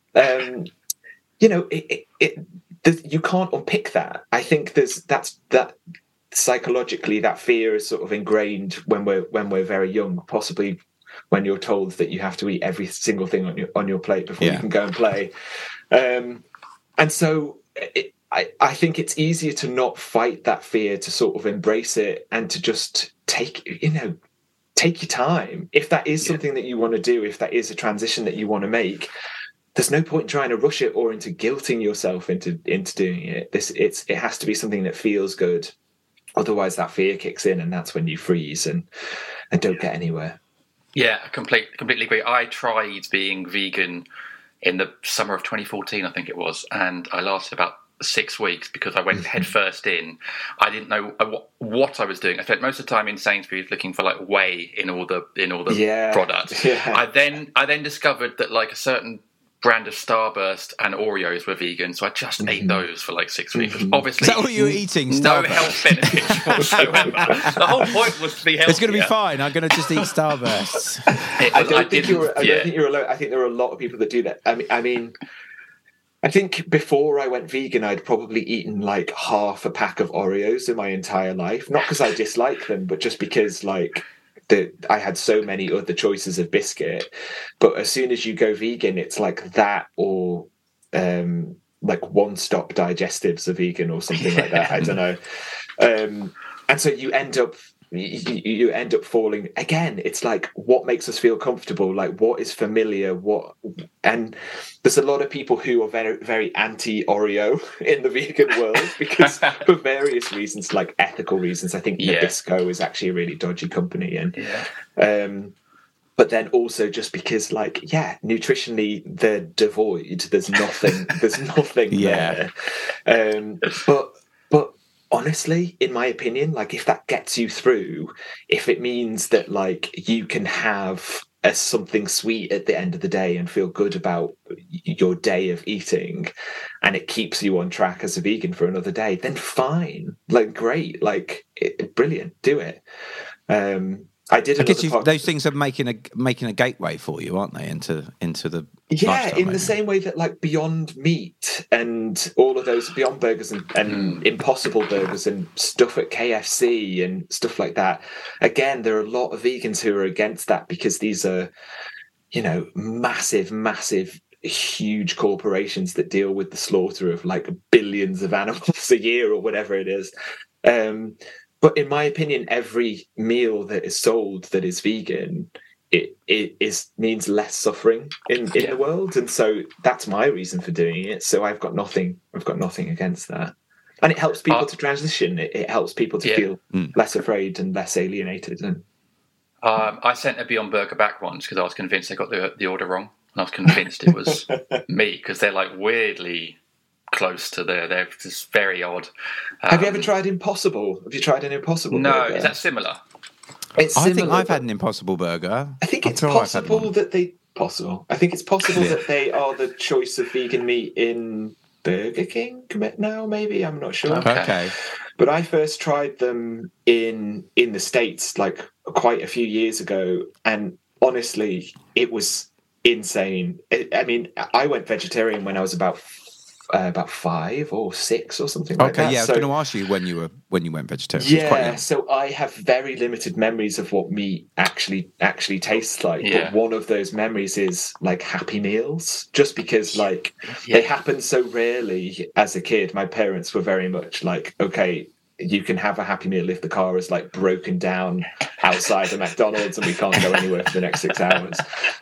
Speaker 4: you can't unpick that. I think that psychologically, that fear is sort of ingrained when we're very young, possibly when you're told that you have to eat every single thing on your plate before you can go and play. And so I think it's easier to not fight that fear, to sort of embrace it and to just take your time. If that is something that you want to do, if that is a transition that you want to make, there's no point in trying to rush it or into guilting yourself into doing it. It has to be something that feels good. Otherwise, that fear kicks in, and that's when you freeze and don't get anywhere.
Speaker 3: Yeah, I completely agree. I tried being vegan in the summer of 2014, I think it was, and I lasted about 6 weeks because I went head first in. I didn't know what I was doing. I spent most of the time in Sainsbury's looking for like whey in all the products. Yeah. I then discovered that like a certain brand of Starburst and Oreos were vegan, so I just ate those for like 6 weeks. Obviously,
Speaker 2: is that what you were eating?
Speaker 3: No
Speaker 2: Starburst?
Speaker 3: Health benefits whatsoever. The whole point was to be healthy.
Speaker 2: It's going to be fine. I'm going to just eat Starbursts.
Speaker 4: I don't think you're alone. I think there are a lot of people that do that. I mean, I think before I went vegan, I'd probably eaten like half a pack of Oreos in my entire life. Not because I dislike them, but just because like I had so many other choices of biscuit. But as soon as you go vegan, it's like that or like One Stop Digestives are vegan or something like that. I don't know. And so you end up falling again. It's like what makes us feel comfortable, like what is familiar, and there's a lot of people who are very, very anti Oreo in the vegan world because for various reasons, like ethical reasons. I think Nabisco is actually a really dodgy company, and but then also just because, like, nutritionally they're devoid. There's nothing. there. But honestly, in my opinion, like if that gets you through, if it means that like you can have something sweet at the end of the day and feel good about your day of eating, and it keeps you on track as a vegan for another day, then fine, like great, like brilliant, do it. I guess
Speaker 2: those things are making a gateway for you, aren't they, into the lifestyle,
Speaker 4: in the same way that like Beyond Meat and all of those Beyond Burgers and Impossible Burgers and stuff at KFC and stuff like that. Again, there are a lot of vegans who are against that because these are, massive, huge corporations that deal with the slaughter of like billions of animals a year or whatever it is. But in my opinion, every meal that is sold that is vegan, it means less suffering in the world, and so that's my reason for doing it. So I've got nothing against that, and it helps people to transition. It helps people to feel less afraid and less alienated. And
Speaker 3: I sent a Beyond Burger back once because I was convinced they got the order wrong, and I was convinced it was me because they're like weirdly close to they're just very odd.
Speaker 4: Have you ever tried Impossible? Have you tried an Impossible burger?
Speaker 3: Is that similar?
Speaker 4: It's similar.
Speaker 2: I think I've had an Impossible burger.
Speaker 4: I think it's possible that they are the choice of vegan meat in Burger King now, maybe, I'm not sure.
Speaker 2: Okay.
Speaker 4: But I first tried them in the States like quite a few years ago, and honestly it was insane. I mean, I went vegetarian when I was about 5 or 6 or something like that.
Speaker 2: Okay, I was going to ask you when you went vegetarian.
Speaker 4: Yeah, so I have very limited memories of what meat actually tastes like. Yeah. But one of those memories is like Happy Meals, just because like they happen so rarely as a kid. My parents were very much like, okay, you can have a Happy Meal if the car is like broken down outside the McDonald's and we can't go anywhere for the next 6 hours.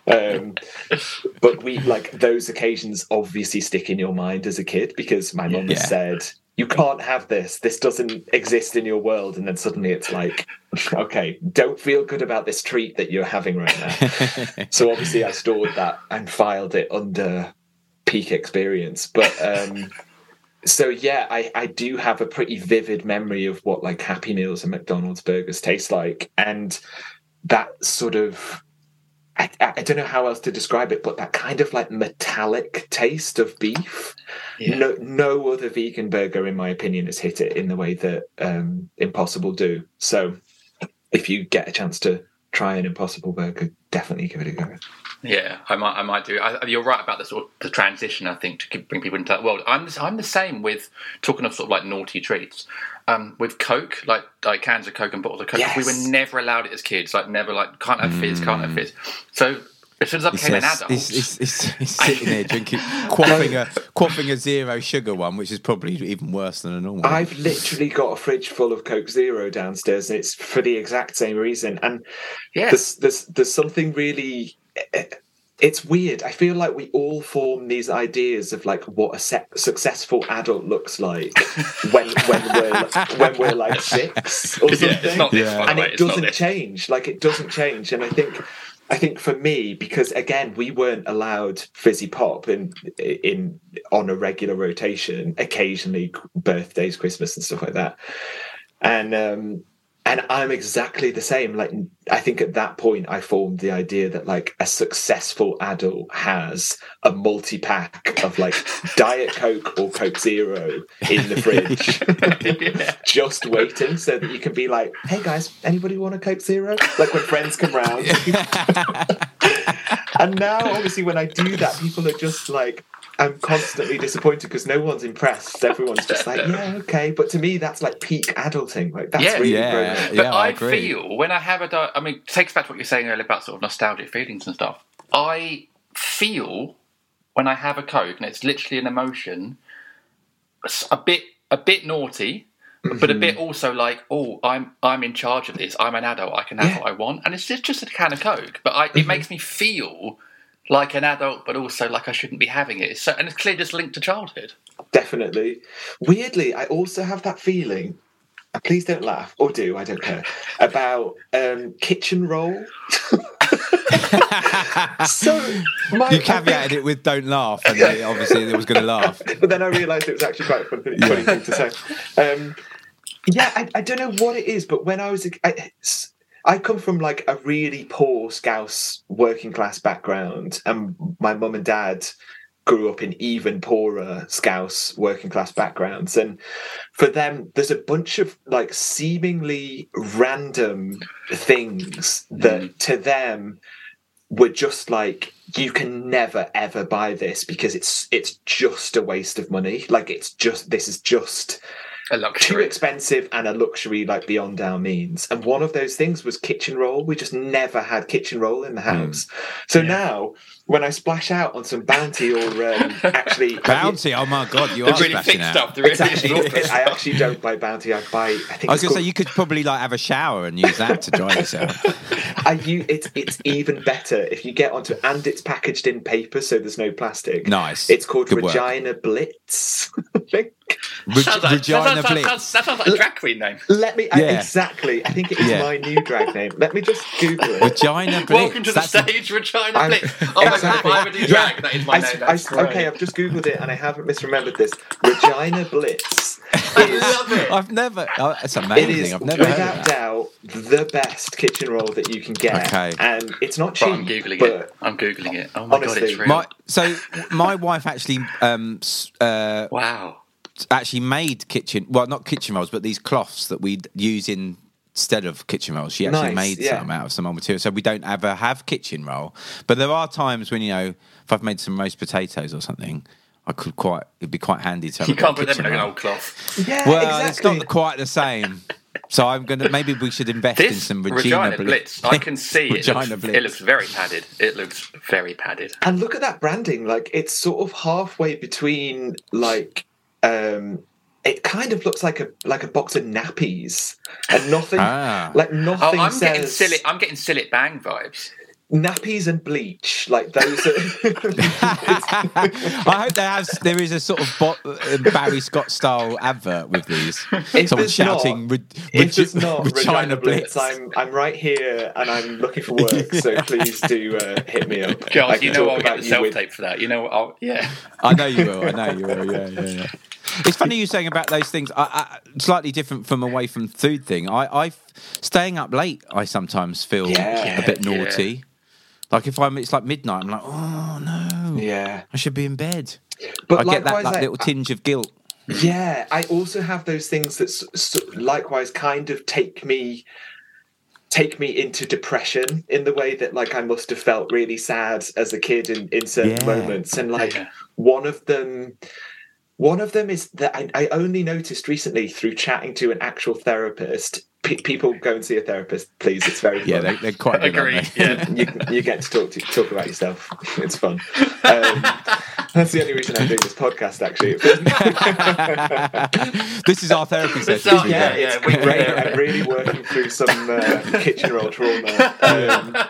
Speaker 4: But we like those occasions obviously stick in your mind as a kid because my mum has said, you can't have this. This doesn't exist in your world. And then suddenly it's like, okay, don't feel good about this treat that you're having right now. So obviously I stored that and filed it under peak experience. But so yeah, I do have a pretty vivid memory of what like Happy Meals and McDonald's burgers taste like, and that sort of I don't know how else to describe it, but that kind of like metallic taste of beef. Yeah. No other vegan burger, in my opinion, has hit it in the way that Impossible do. So if you get a chance to try an Impossible burger, definitely give it a go.
Speaker 3: Yeah, I might do. You're right about the transition, I think, to bring people into that world. I'm the same with talking of sort of like naughty treats. With Coke, like cans of Coke and bottles of Coke, we were never allowed it as kids. Like never, like can't have fizz, can't have fizz. So as soon as I became an adult,
Speaker 2: he's sitting there drinking, quaffing a zero sugar one, which is probably even worse than a normal one.
Speaker 4: I've literally got a fridge full of Coke Zero downstairs, and it's for the exact same reason. And there's something really. It's weird. I feel like we all form these ideas of like what a successful adult looks like when we're like 6 or something,
Speaker 3: it's not this,
Speaker 4: and it doesn't change. Like it doesn't change. And I think for me, because again, we weren't allowed fizzy pop in on a regular rotation. Occasionally, birthdays, Christmas, and stuff like that. And And I'm exactly the same. Like, I think at that point I formed the idea that like a successful adult has a multi-pack of like Diet Coke or Coke Zero in the fridge, just waiting so that you can be like, hey guys, anybody want a Coke Zero? Like when friends come round. And now obviously when I do that, people are just like, I'm constantly disappointed because no one's impressed. Everyone's just like, yeah, okay. But to me, that's like peak adulting. Like that's really grown up.
Speaker 3: But I feel when I have I mean, takes back to what you're saying earlier about sort of nostalgic feelings and stuff. I feel when I have a Coke, and it's literally an emotion, a bit naughty, but a bit also like, oh, I'm in charge of this. I'm an adult. I can have what I want, and it's just a can of Coke. But it makes me feel like an adult, but also like I shouldn't be having it. And it's clearly just linked to childhood.
Speaker 4: Definitely. Weirdly, I also have that feeling, please don't laugh, or do, I don't care, about kitchen roll. So
Speaker 2: you caveated it with don't laugh, and obviously it was going to laugh.
Speaker 4: But then I realised it was actually quite a funny thing to say. I don't know what it is, but when I was... I come from like a really poor Scouse working class background, and my mum and dad grew up in even poorer Scouse working class backgrounds. And for them, there's a bunch of like seemingly random things that to them were just like, you can never ever buy this because it's just a waste of money. Like this is just
Speaker 3: a luxury.
Speaker 4: Too expensive and a luxury like beyond our means. And one of those things was kitchen roll. We just never had kitchen roll in the house. So now when I splash out on some Bounty or actually...
Speaker 2: Bounty? Oh my God, you are
Speaker 3: really
Speaker 2: splashing
Speaker 3: out.
Speaker 4: I actually don't buy Bounty. I buy...
Speaker 2: I was going to say, you could probably like have a shower and use that to dry yourself.
Speaker 4: It's even better if you get onto it, and it's packaged in paper so there's no plastic.
Speaker 2: Nice.
Speaker 4: It's called
Speaker 2: Good
Speaker 4: Regina Blitz.
Speaker 2: Regina Blitz.
Speaker 3: That sounds like a drag queen name.
Speaker 4: Exactly. I think it is my new drag name. Let me just Google it.
Speaker 2: Regina Blitz.
Speaker 3: Welcome to the stage, Regina Blitz. Oh my God, if I ever do drag, that is my name.
Speaker 4: Okay, I've just Googled it and I haven't misremembered this. Regina Blitz.
Speaker 3: I love it.
Speaker 2: I've never... it's amazing.
Speaker 4: It is,
Speaker 2: I've never heard
Speaker 4: without
Speaker 2: of that.
Speaker 4: doubt, the best kitchen roll that you can get.
Speaker 2: Okay.
Speaker 4: And it's not cheap.
Speaker 3: I'm Googling it. Oh my
Speaker 4: honestly,
Speaker 3: God, it's real.
Speaker 2: My wife actually...
Speaker 3: wow.
Speaker 2: Actually made not kitchen rolls, but these cloths that we'd use instead of kitchen rolls. She actually made some out of some old material, so we don't ever have kitchen roll. But there are times when, if I've made some roast potatoes or something, it'd be quite handy to have.
Speaker 3: You can't put them in an old cloth.
Speaker 4: Yeah,
Speaker 2: well,
Speaker 4: exactly.
Speaker 2: It's not quite the same. So maybe we should invest in some Regina
Speaker 3: Blitz. I can see it. It looks very padded. It looks very padded.
Speaker 4: And look at that branding. Like, it's sort of halfway between like. It kind of looks like a box of nappies, and nothing
Speaker 3: I'm
Speaker 4: says.
Speaker 3: I'm getting Sillet Bang vibes.
Speaker 4: Nappies and bleach, like those are.
Speaker 2: I hope there is a sort of Barry Scott style advert with these. Someone shouting,
Speaker 4: if there's not
Speaker 2: Regina Blitz.
Speaker 4: I'm right here and I'm looking for work, so please do hit me up.
Speaker 3: Giles, I'll get the self-tape for that.
Speaker 2: I know you will. Yeah. It's funny you saying about those things. Slightly different from away from food thing. I staying up late, I sometimes feel a bit naughty. Yeah. Like it's like midnight, I'm like, oh no, I should be in bed. But I get that little tinge of guilt.
Speaker 4: Yeah, I also have those things that likewise kind of take me into depression in the way that like I must have felt really sad as a kid in certain moments, and like one of them is that I only noticed recently through chatting to an actual therapist. People go and see a therapist, please. It's very fun.
Speaker 2: Yeah, they're quite good.
Speaker 3: Agree. Yeah.
Speaker 4: You get to talk about yourself. It's fun. That's the only reason I'm doing this podcast, actually.
Speaker 2: This is our therapy session.
Speaker 4: I'm really working through some kitchen roll trauma.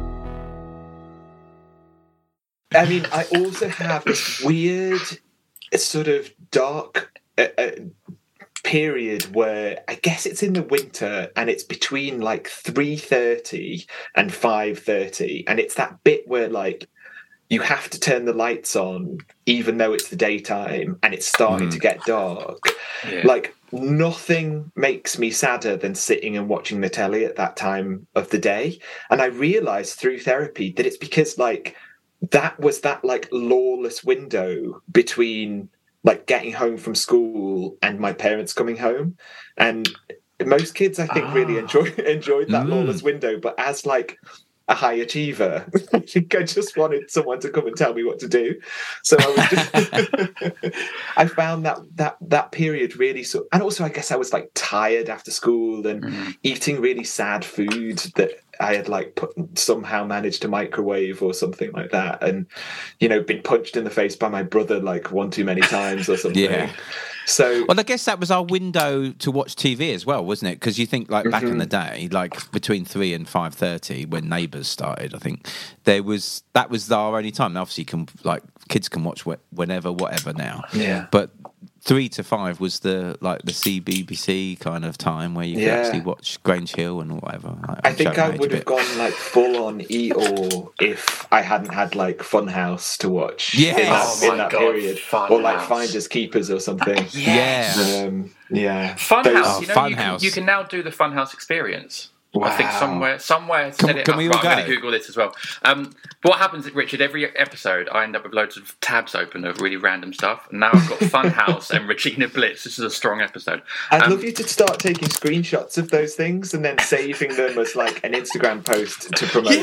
Speaker 4: I mean, I also have this weird sort of dark period where I guess it's in the winter and it's between like 3:30 and 5:30, and it's that bit where like you have to turn the lights on even though it's the daytime and it's starting to get dark. Like nothing makes me sadder than sitting and watching the telly at that time of the day. And I realized through therapy that it's because like that was that like lawless window between like getting home from school and my parents coming home. And most kids, I think, really enjoyed that lawless window. But as like a high achiever, I think I just wanted someone to come and tell me what to do. So I was just, I found that period really and also I guess I was like tired after school and eating really sad food that I had like somehow managed to microwave or something like that, and been punched in the face by my brother like one too many times or something. Yeah. So,
Speaker 2: well, I guess that was our window to watch TV as well, wasn't it? Because you think like back in the day, like between 3 and 5:30 when Neighbours started, I think that was our only time. Now, obviously, kids can watch whenever, whatever now.
Speaker 4: Yeah,
Speaker 2: but 3 to 5 was the CBBC kind of time where you could actually watch Grange Hill and whatever.
Speaker 4: I think I would have gone like full on Eeyore if I hadn't had like Funhouse to watch in that period, or like Finders Keepers or something.
Speaker 3: Funhouse.
Speaker 2: Funhouse.
Speaker 3: You can now do the Funhouse experience.
Speaker 4: Wow.
Speaker 3: I think somewhere set it
Speaker 2: can
Speaker 3: up.
Speaker 2: we all
Speaker 3: I'm
Speaker 2: go?
Speaker 3: going to Google this as well. But what happens, Richard, every episode I end up with loads of tabs open of really random stuff. And now I've got Funhouse and Regina Blitz. This is a strong episode.
Speaker 4: I'd love you to start taking screenshots of those things and then saving them as like an Instagram post to promote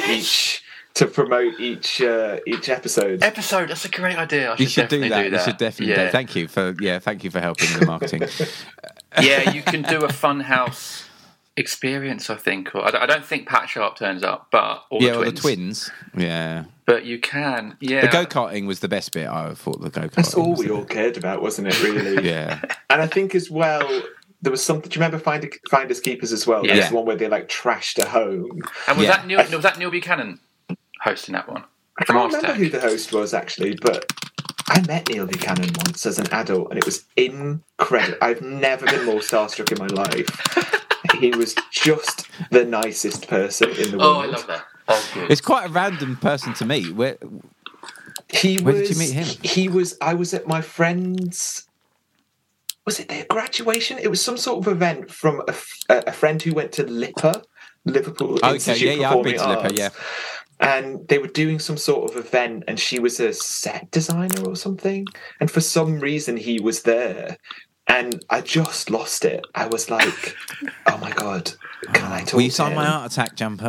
Speaker 4: each episode.
Speaker 3: That's a great idea.
Speaker 2: You should do that. You should definitely do that. Thank you for helping with the marketing.
Speaker 3: Yeah, you can do a Funhouse experience, I think. Or I don't think Pat Sharp turns up, but
Speaker 2: the twins. Yeah,
Speaker 3: but you can. Yeah,
Speaker 2: the go-karting was the best bit. I thought the go-karting.
Speaker 4: That's all we all cared about, wasn't it? Really.
Speaker 2: Yeah.
Speaker 4: And I think as well, there was something. Do you remember Finders Keepers as well?
Speaker 3: Yeah.
Speaker 4: That's the one where they like trashed a home.
Speaker 3: And was that Neil Buchanan hosting that one?
Speaker 4: I can't remember who the host was actually, but I met Neil Buchanan once as an adult, and it was incredible. I've never been more starstruck in my life. He was just the nicest person in the world.
Speaker 3: Oh, I love that. Oh, good.
Speaker 2: It's quite a random person to meet. Where did you meet him?
Speaker 4: I was at my friend's. Was it their graduation? It was some sort of event from a friend who went to LIPA, Liverpool Institute of Performing Arts. LIPA, yeah. And they were doing some sort of event, and she was a set designer or something. And for some reason, he was there. And I just lost it. I was like, oh my God, can I talk
Speaker 2: Will you sign my Art Attack jumper?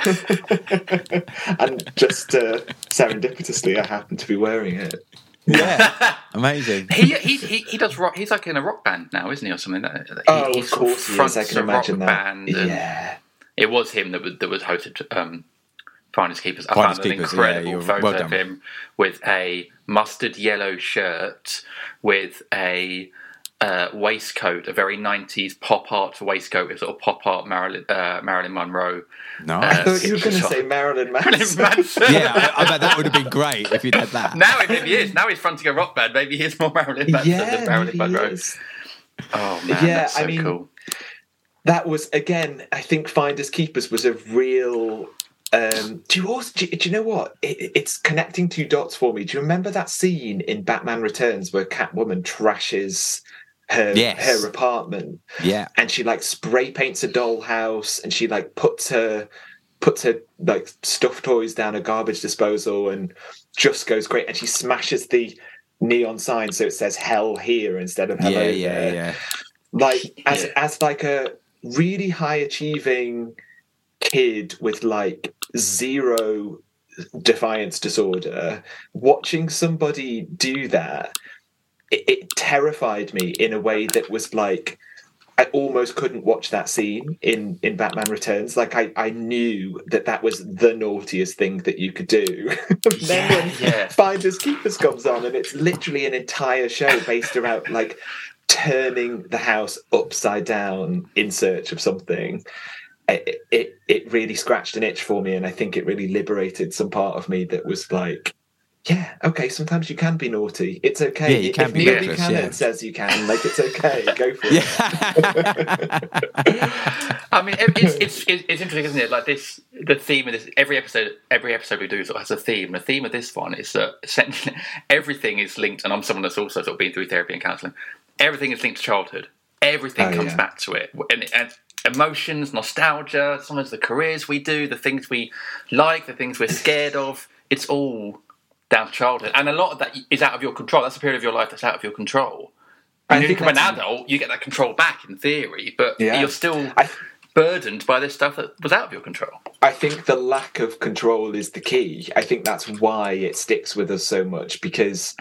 Speaker 4: And just serendipitously, I happened to be wearing it.
Speaker 2: Yeah, amazing.
Speaker 3: He does rock. He's like in a rock band now, isn't he, or something?
Speaker 4: Of course he is. I can imagine that.
Speaker 3: Band,
Speaker 4: yeah.
Speaker 3: It was him that was hosted Finders Keepers. I found an incredible photo of him with a mustard yellow shirt with a waistcoat, a very 90s pop art waistcoat, a sort of pop art Marilyn Monroe.
Speaker 4: No, I thought you were going to say Marilyn Manson.
Speaker 2: Yeah, I bet that would have been great if you'd had that.
Speaker 3: Now it maybe is. Now he's fronting a rock band. Maybe he is more Marilyn Manson than Marilyn Monroe. Oh man, that's so cool.
Speaker 4: That was, again, I think Finders Keepers was a real. Do you know what? It's connecting two dots for me. Do you remember that scene in Batman Returns where Catwoman trashes her apartment?
Speaker 2: Yeah.
Speaker 4: And she like spray paints a dollhouse, and she like puts her like stuffed toys down a garbage disposal, and just goes great. And she smashes the neon sign so it says "Hell Here" instead of "Hello There."
Speaker 2: Yeah.
Speaker 4: Like as like a really high achieving kid with like zero defiance disorder, watching somebody do that, it terrified me in a way that was like I almost couldn't watch that scene in Batman Returns. Like I knew that was the naughtiest thing that you could do. Then when Finders Keepers comes on, and it's literally an entire show based around like turning the house upside down in search of something. It really scratched an itch for me, and I think it really liberated some part of me that was like yeah, okay, sometimes you can be naughty. It's okay.
Speaker 2: Yeah, you can be
Speaker 4: Neil
Speaker 2: reckless,
Speaker 4: Buchanan says you can. Like, it's okay. Go for it.
Speaker 3: I mean, it's interesting, isn't it? Like the theme of this, every episode we do sort of has a theme. The theme of this one is that essentially everything is linked, and I'm someone that's also sort of been through therapy and counselling. Everything is linked to childhood. Everything comes back to it. And emotions, nostalgia, sometimes the careers we do, the things we like, the things we're scared of, it's all down to childhood. And a lot of that is out of your control. That's a period of your life that's out of your control. And when you become an adult, you get that control back in theory, but you're still burdened by this stuff that was out of your control.
Speaker 4: I think the lack of control is the key. I think that's why it sticks with us so much, because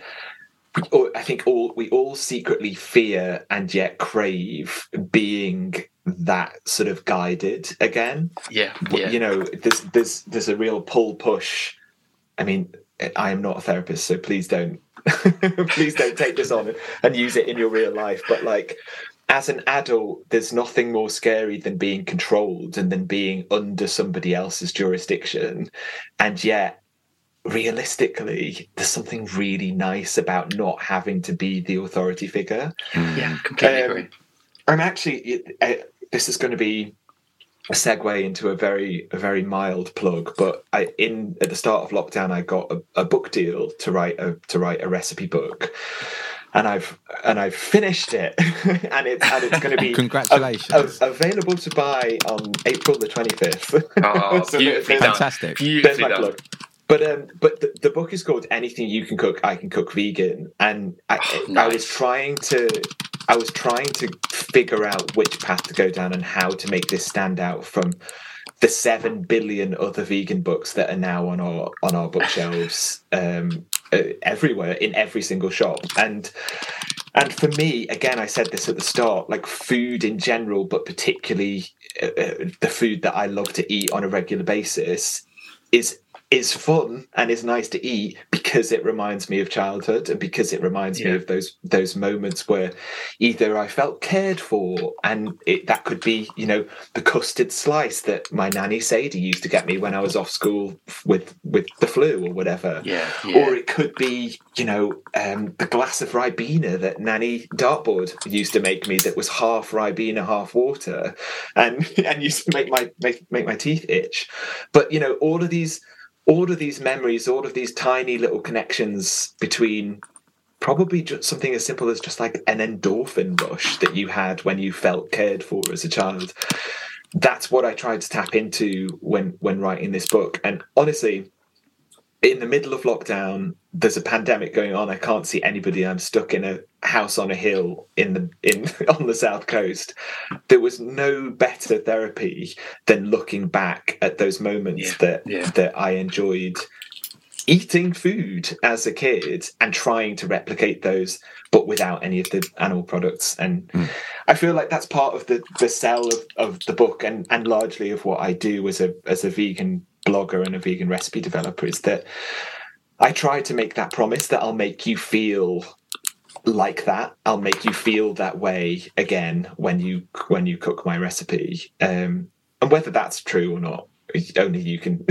Speaker 4: we all secretly fear and yet crave being that sort of guided again.
Speaker 3: Yeah.
Speaker 4: You know, there's a real pull push. I mean, I am not a therapist, so please don't take this on and use it in your real life. But like, as an adult, there's nothing more scary than being controlled and than being under somebody else's jurisdiction. And yet, realistically, there's something really nice about not having to be the authority figure.
Speaker 3: Yeah, completely agree.
Speaker 4: I'm actually, this is going to be a segue into a very mild plug, but at the start of lockdown, I got a book deal to write a recipe book, and I've finished it, and it's going to be
Speaker 2: congratulations
Speaker 4: available to buy on April the 25th.
Speaker 3: Oh,
Speaker 4: So
Speaker 3: beautifully
Speaker 2: fantastic!
Speaker 4: There's my plug. But the book is called Anything You Can Cook, I Can Cook Vegan, and I was trying to figure out which path to go down and how to make this stand out from the 7 billion other vegan books that are now on our bookshelves everywhere, in every single shop. And for me, again, I said this at the start, like food in general, but particularly the food that I love to eat on a regular basis is fun and is nice to eat because it reminds me of childhood, and because it reminds me of those moments where either I felt cared for, and that could be, you know, the custard slice that my nanny Sadie used to get me when I was off school with the flu or whatever, or it could be, you know, the glass of Ribena that Nanny Dartboard used to make me, that was half Ribena, half water, and used to make my teeth itch. But you know, all of these memories, all of these tiny little connections between probably just something as simple as just like an endorphin rush that you had when you felt cared for as a child. That's what I tried to tap into when writing this book. And honestly, in the middle of lockdown, there's a pandemic going on. I can't see anybody. I'm stuck in a house on a hill on the south coast. There was no better therapy than looking back at those moments that I enjoyed eating food as a kid and trying to replicate those, but without any of the animal products. And I feel like that's part of the sell of the book, and largely of what I do as a vegan blogger and a vegan recipe developer, is that I try to make that promise that I'll make you feel like that. I'll make you feel that way again when you cook my recipe. And whether that's true or not, only you can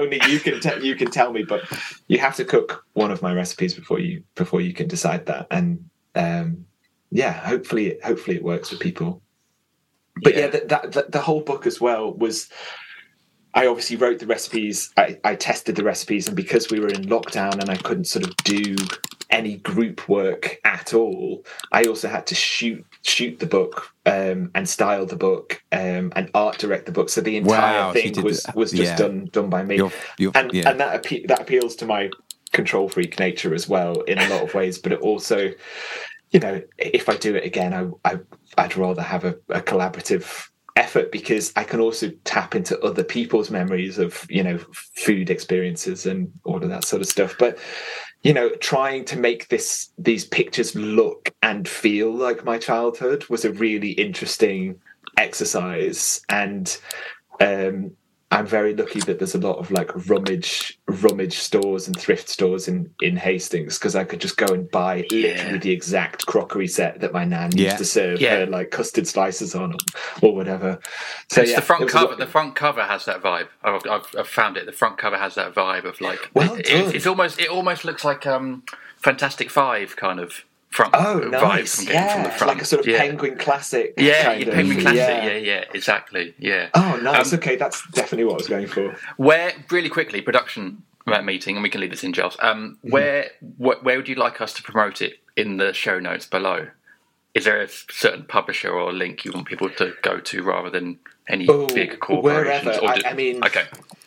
Speaker 4: tell me. But you have to cook one of my recipes before you can decide that. And hopefully it works for people. But the whole book as well was, I obviously wrote the recipes, I tested the recipes, and because we were in lockdown and I couldn't sort of do any group work at all, I also had to shoot the book and style the book and art direct the book. So the entire thing was just done by me. And that appeals to my control freak nature as well in a lot of ways. But it also, you know, if I do it again, I'd rather have a collaborative effort, because I can also tap into other people's memories of, you know, food experiences and all of that sort of stuff. But, you know, trying to make these pictures look and feel like my childhood was a really interesting exercise. And I'm I'm very lucky that there's a lot of like rummage stores and thrift stores in Hastings, because I could just go and buy literally the exact crockery set that my nan used to serve her like custard slices on, or whatever. So
Speaker 3: it's the front cover. The front cover has that vibe. I've found it. The front cover has that vibe of like it almost looks like Fantastic Five kind of front vibe from the front.
Speaker 4: Like a sort of Penguin Classic.
Speaker 3: Penguin Classic. Yeah, exactly. Yeah.
Speaker 4: Oh, nice. Okay, that's definitely what I was going for.
Speaker 3: Where, really quickly, production meeting, and we can leave this in, Giles. Where would you like us to promote it in the show notes below? Is there a certain publisher or link you want people to go to rather than any big corporations?
Speaker 4: Wherever.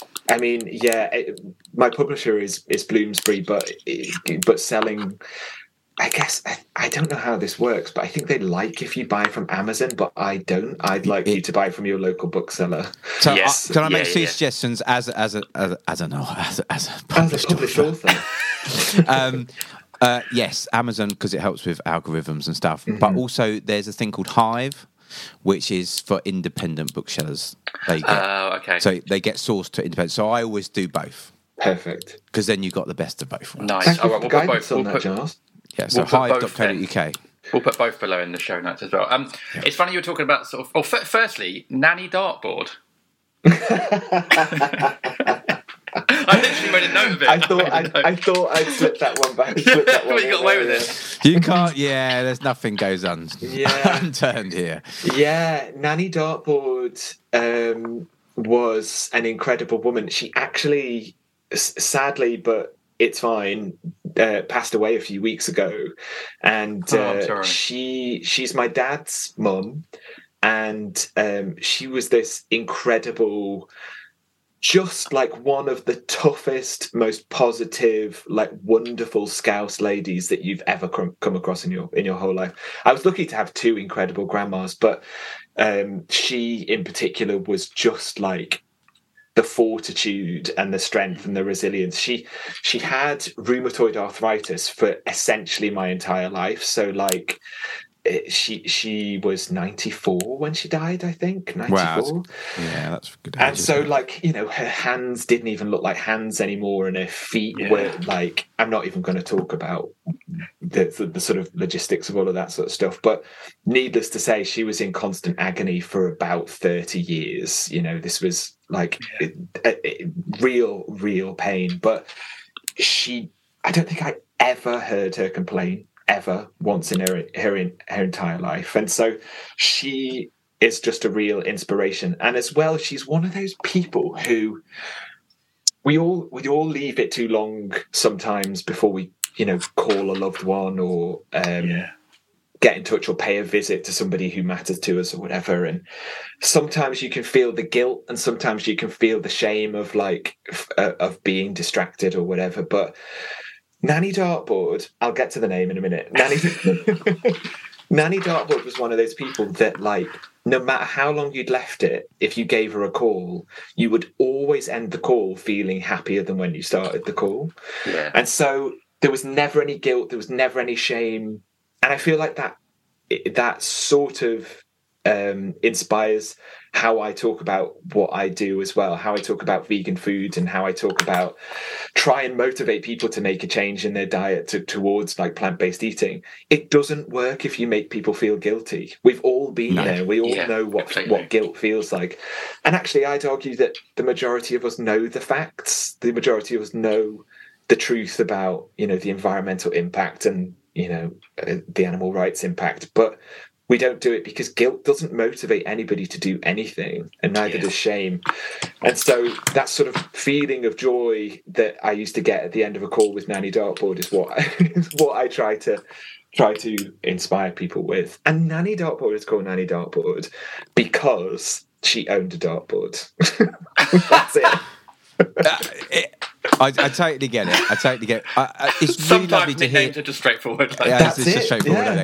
Speaker 4: My publisher is Bloomsbury, but selling. I guess I don't know how this works, but I think they like if you buy from Amazon, but I don't. I'd like you to buy from your local bookseller.
Speaker 2: So can I make three suggestions as a published author? Yes, Amazon, because it helps with algorithms and stuff. Mm-hmm. But also, there's a thing called Hive, which is for independent booksellers.
Speaker 3: Okay.
Speaker 2: So they get sourced to independent. So I always do both.
Speaker 4: Perfect.
Speaker 2: Because then you got the best of both.
Speaker 4: Nice. Thank you for the guidance on that, Giles.
Speaker 2: Yeah, so hive.co.uk.
Speaker 3: We'll put both below in the show notes as well. It's funny you were talking about sort of. Firstly, Nanny Dartboard. I literally made a note of it.
Speaker 4: I thought I'd slip that one back.
Speaker 3: But you got away with it.
Speaker 2: You can't. Yeah, there's nothing goes unturned here.
Speaker 4: Yeah, Nanny Dartboard was an incredible woman. She actually, sadly, but it's fine, passed away a few weeks ago, and she's my dad's mum, and she was this incredible, just like one of the toughest, most positive, like wonderful Scouse ladies that you've ever come across in your whole life. I was lucky to have two incredible grandmas, but she in particular was just like the fortitude and the strength and the resilience. She had rheumatoid arthritis for essentially my entire life. So like she was 94 when she died, I think. 94.
Speaker 2: Wow, that's good.
Speaker 4: And so like, you know, her hands didn't even look like hands anymore, and her feet were like, I'm not even going to talk about the sort of logistics of all of that sort of stuff, but needless to say, she was in constant agony for about 30 years. You know, this was like real pain, but I don't think I ever heard her complain ever once in her entire life. And so she is just a real inspiration. And as well, she's one of those people who we all leave it too long sometimes before we, you know, call a loved one or get in touch or pay a visit to somebody who matters to us or whatever. And sometimes you can feel the guilt, and sometimes you can feel the shame of like of being distracted or whatever. But Nanny Dartboard, I'll get to the name in a minute. Nanny Dartboard was one of those people that, like, no matter how long you'd left it, if you gave her a call, you would always end the call feeling happier than when you started the call. Yeah. And so there was never any guilt, there was never any shame. And I feel like that sort of inspires how I talk about what I do as well, how I talk about vegan food, and how I talk about try and motivate people to make a change in their diet towards like plant-based eating. It doesn't work if you make people feel guilty. We've all been there. We all know what guilt feels like. And actually, I'd argue that the majority of us know the facts. The majority of us know the truth about, you know, the environmental impact and, you know, the animal rights impact. But we don't do it because guilt doesn't motivate anybody to do anything, and neither does shame. And so that sort of feeling of joy that I used to get at the end of a call with Nanny Dartboard is what I try to inspire people with. And Nanny Dartboard is called Nanny Dartboard because she owned a dartboard. That's it.
Speaker 2: I totally get it. It's really lovely to hear.
Speaker 3: Sometimes are just straightforward.
Speaker 2: It's just straightforward. Yeah.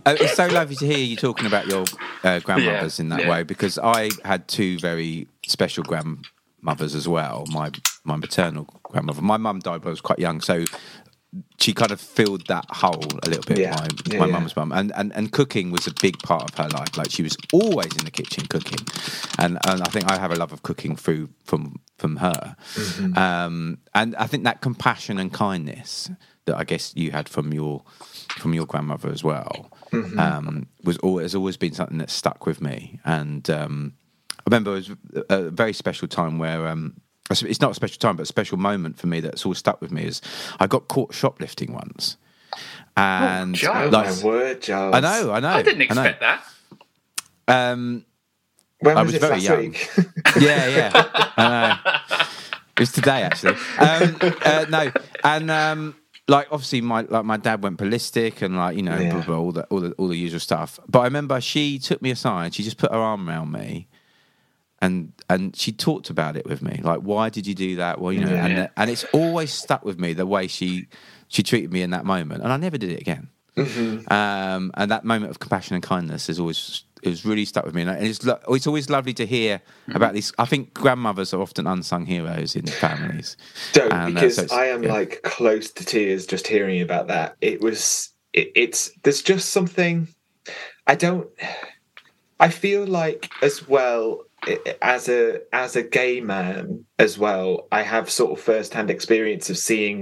Speaker 2: It's so lovely to hear you talking about your grandmothers in that way, because I had two very special grandmothers as well. My maternal grandmother. My mum died when I was quite young, so she kind of filled that hole a little bit. My mum's mum, and cooking was a big part of her life. Like, she was always in the kitchen cooking, and I think I have a love of cooking from her. Mm-hmm. And I think that compassion and kindness that I guess you had from your grandmother as well, mm-hmm. Has always been something that stuck with me. And I remember it was a very special time where. It's not a special time, but a special moment for me that's always stuck with me is I got caught shoplifting once. And
Speaker 4: my word, Giles.
Speaker 2: I know.
Speaker 3: I didn't expect that.
Speaker 4: When I was very young. Week?
Speaker 2: Yeah. I know. It was today, actually. No, and obviously, my dad went ballistic, and blah, blah, all the usual stuff. But I remember she took me aside. She just put her arm around me. And she talked about it with me, like, why did you do that? Well, and it's always stuck with me, the way she treated me in that moment, and I never did it again. Mm-hmm. And that moment of compassion and kindness it was really stuck with me, and it's always lovely to hear about these. I think grandmothers are often unsung heroes in families.
Speaker 4: Because I am close to tears just hearing about that. It's there's just something I feel like as well. As a gay man as well, I have sort of first-hand experience of seeing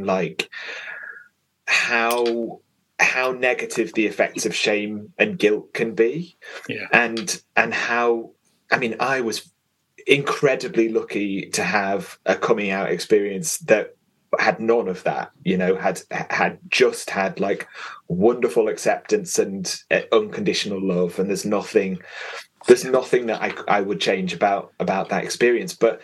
Speaker 4: how negative the effects of shame and guilt can be, and how I was incredibly lucky to have a coming out experience that had none of that. Had just had wonderful acceptance and unconditional love, and there's nothing that I would change about that experience. But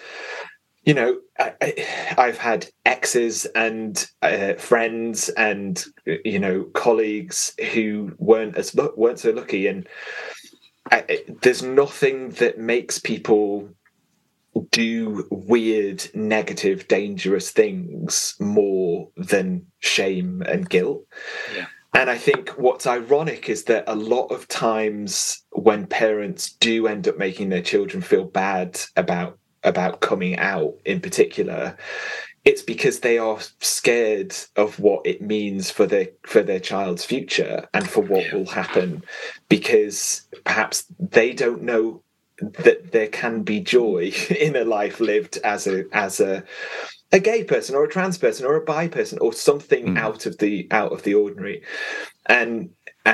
Speaker 4: I've had exes and friends and colleagues who weren't so lucky, and there's nothing that makes people do weird, negative, dangerous things more than shame and guilt. Yeah. And I think what's ironic is that a lot of times when parents do end up making their children feel bad about coming out in particular, it's because they are scared of what it means for their child's future and for what will happen, because perhaps they don't know that there can be joy in a life lived as a gay person or a trans person or a bi person or something out of the ordinary, and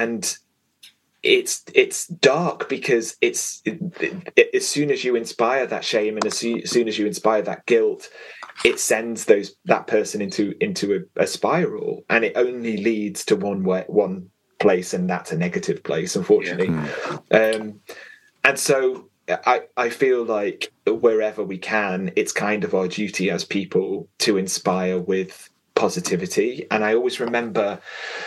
Speaker 4: it's dark because as soon as you inspire that shame and as soon as you inspire that guilt, it sends that person into a spiral, and it only leads to one place, and that's a negative place, unfortunately. And so I feel like wherever we can, it's kind of our duty as people to inspire with positivity. And I always remember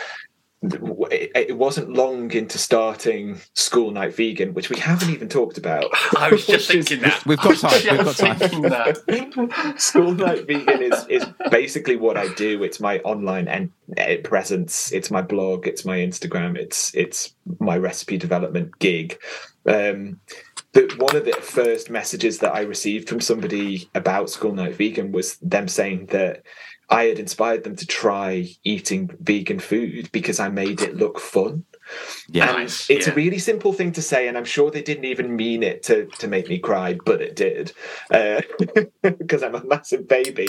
Speaker 4: it wasn't long into starting School Night Vegan, which we haven't even talked about.
Speaker 3: I was just thinking that.
Speaker 2: We've got time.
Speaker 4: School Night Vegan is basically what I do. It's my online presence. It's my blog. It's my Instagram. It's my recipe development gig. But one of the first messages that I received from somebody about School Night Vegan was them saying that I had inspired them to try eating vegan food because I made it look fun. Yeah, and it's a really simple thing to say, and I'm sure they didn't even mean it to make me cry, but it did, because I'm a massive baby.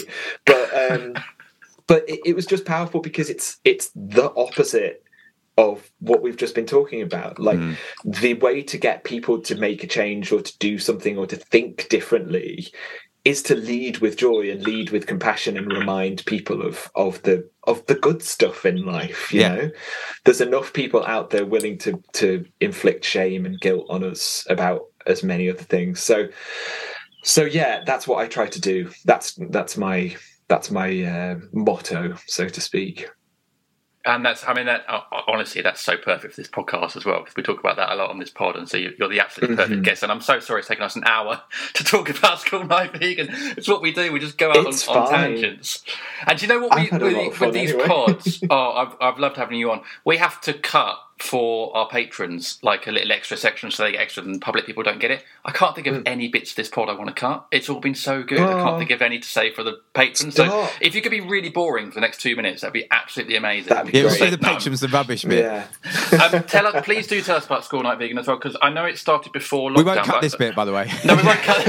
Speaker 4: But it was just powerful because it's the opposite of what we've just been talking about. The way to get people to make a change or to do something or to think differently is to lead with joy and lead with compassion and remind people of the good stuff in life. You know, there's enough people out there willing to inflict shame and guilt on us about as many other things. So yeah, that's what I try to do. That's my motto, so to speak.
Speaker 3: And honestly, that's so perfect for this podcast as well, because we talk about that a lot on this pod, and so you're the absolutely perfect guest. And I'm so sorry it's taken us an hour to talk about School Night Vegan. It's what we do. We just go out on tangents. And do you know what with these pods? I've loved having you on. We have to cut for our patrons, like a little extra section so they get extra and public people don't get it. I can't think of any bits of this pod I want to cut. It's all been so good. I can't think of any to say for the patrons. So if you could be really boring for the next 2 minutes, that'd be absolutely amazing.
Speaker 4: That'd be
Speaker 2: we'll say the patrons the rubbish bit.
Speaker 4: Yeah.
Speaker 3: Please do tell us about School Night Vegan as well, because I know it started before lockdown.
Speaker 2: We won't cut this bit, by the way.
Speaker 3: No, we won't cut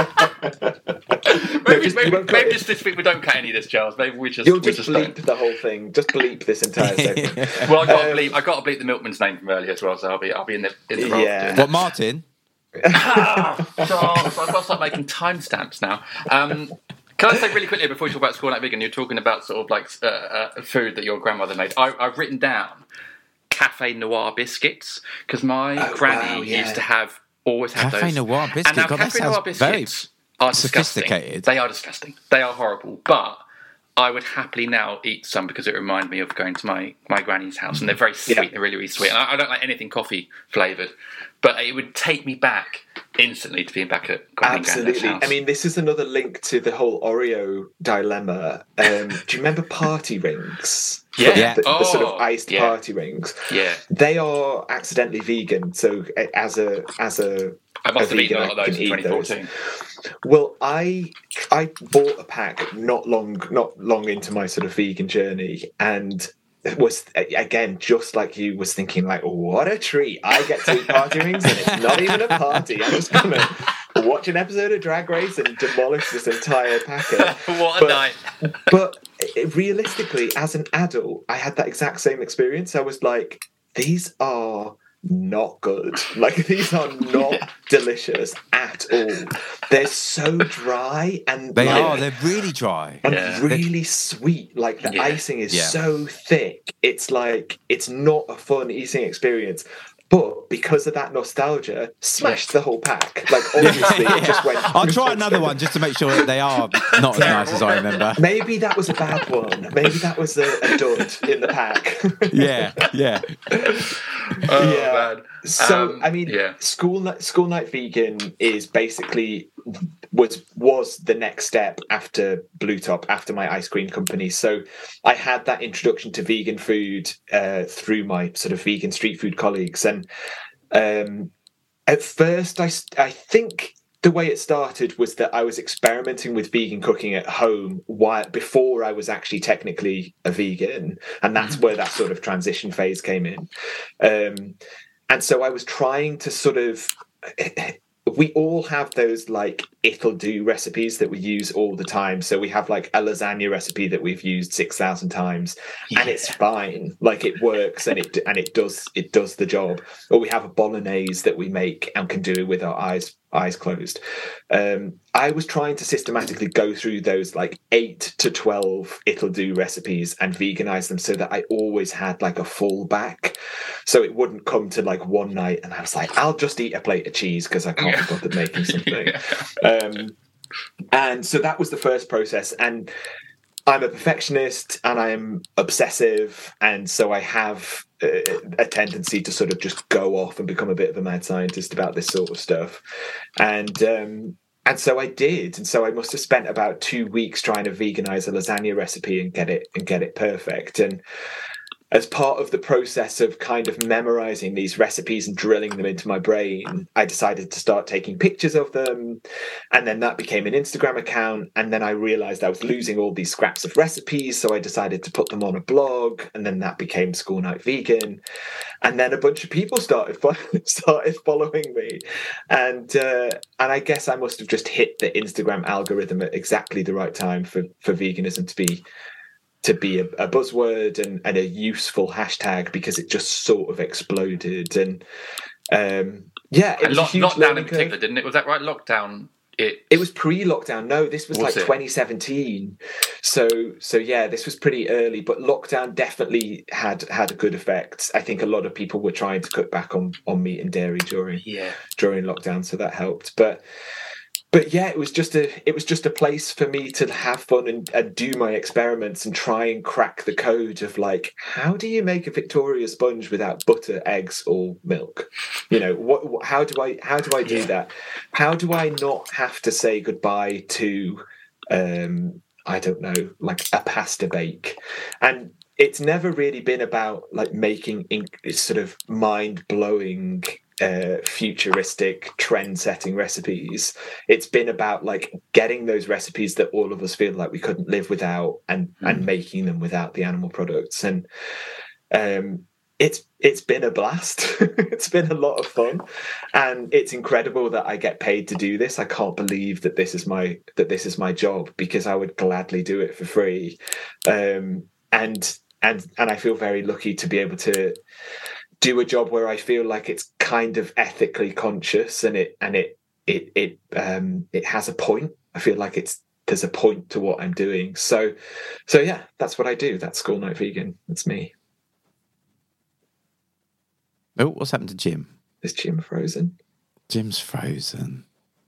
Speaker 3: this. maybe just this week we don't cut any of this, Charles. Maybe we just
Speaker 4: bleep the whole thing. Just bleep this entire segment.
Speaker 3: Well, I got to bleep the milkman's name from earlier as well, so I'll be in the role.
Speaker 4: Yeah.
Speaker 2: What, Martin?
Speaker 3: Charles, I've got to start making timestamps now. Can I say really quickly before we talk about School Night Vegan, you're talking about sort of like food that your grandmother made. I've written down Cafe Noir biscuits because my granny used to always have those.
Speaker 2: Cafe Noir biscuits.
Speaker 3: And now
Speaker 2: God,
Speaker 3: Cafe Noir biscuits are
Speaker 2: sophisticated.
Speaker 3: Disgusting. They are disgusting. They are horrible. But I would happily now eat some because it reminds me of going to my granny's house, and they're very sweet. Yeah. They're really, really sweet. And I don't like anything coffee flavoured, but it would take me back instantly to being back at Granny Granddad's house.
Speaker 4: I mean, this is another link to the whole Oreo dilemma. Do you remember party rings?
Speaker 3: Yeah.
Speaker 4: The sort of iced party rings.
Speaker 3: Yeah.
Speaker 4: They are accidentally vegan, so as a
Speaker 3: I must have eaten a lot of those in 2014.
Speaker 4: Well, I bought a pack not long into my sort of vegan journey, and it was, again, just like you, was thinking like, what a treat. I get to eat party rings and it's not even a party. I'm just going to watch an episode of Drag Race and demolish this entire packet.
Speaker 3: What a night.
Speaker 4: But realistically, as an adult, I had that exact same experience. I was like, these are not good. Like, these are not delicious at all. They're so dry, and
Speaker 2: they're really dry
Speaker 4: and really sweet. Like, the icing is so thick. It's like, it's not a fun eating experience. But because of that nostalgia, smashed the whole pack. Like, obviously, it just went.
Speaker 2: I'll try another one just to make sure that they are not as nice as I remember.
Speaker 4: Maybe that was a bad one. Maybe that was a dud in the pack.
Speaker 2: Yeah.
Speaker 3: Man.
Speaker 4: So, I mean, School Night Vegan is basically was the next step after Blue Top, after my ice cream company. So I had that introduction to vegan food through my sort of vegan street food colleagues. And at first, I think the way it started was that I was experimenting with vegan cooking at home before I was actually technically a vegan. And that's where that sort of transition phase came in. And so I was trying to sort of... We all have those like it'll do recipes that we use all the time. So we have like a lasagna recipe that we've used 6,000 times, and it's fine. Like, it works and it does the job. Or we have a bolognese that we make and can do it with our eyes closed. I was trying to systematically go through those like 8 to 12 it'll do recipes and veganize them so that I always had like a fallback, so it wouldn't come to like one night and I was like, I'll just eat a plate of cheese because I can't be bothered making something. And so that was the first process, and I'm a perfectionist and I am obsessive, and so I have a tendency to sort of just go off and become a bit of a mad scientist about this sort of stuff. And so I did. And so I must have spent about 2 weeks trying to veganize a lasagna recipe and get it perfect. And as part of the process of kind of memorizing these recipes and drilling them into my brain, I decided to start taking pictures of them. And then that became an Instagram account. And then I realized I was losing all these scraps of recipes. So I decided to put them on a blog. And then that became School Night Vegan. And then a bunch of people started following me. And I guess I must have just hit the Instagram algorithm at exactly the right time for veganism to be a buzzword and a useful hashtag, because it just sort of exploded. And it was a huge
Speaker 3: lockdown in particular, didn't it? Was that right? Lockdown.
Speaker 4: It was pre-lockdown. No, this was like 2017. So yeah, this was pretty early, but lockdown definitely had a good effect. I think a lot of people were trying to cut back on meat and dairy during lockdown, so that helped. But yeah, it was just a place for me to have fun and do my experiments and try and crack the code of like, how do you make a Victoria sponge without butter, eggs, or milk? You know, how do I do that? How do I not have to say goodbye to I don't know, like a pasta bake? And it's never really been about like making sort of mind-blowing futuristic trend-setting recipes. It's been about like getting those recipes that all of us feel like we couldn't live without, and making them without the animal products. And it's been a blast. It's been a lot of fun, and it's incredible that I get paid to do this. I can't believe that this is my job, because I would gladly do it for free. And I feel very lucky to be able to do a job where I feel like it's kind of ethically conscious, and it has a point. I feel like there's a point to what I'm doing. So yeah, that's what I do. That's School Night Vegan. That's me.
Speaker 2: Oh, what's happened to Jim?
Speaker 4: Is Jim frozen?
Speaker 2: Jim's frozen.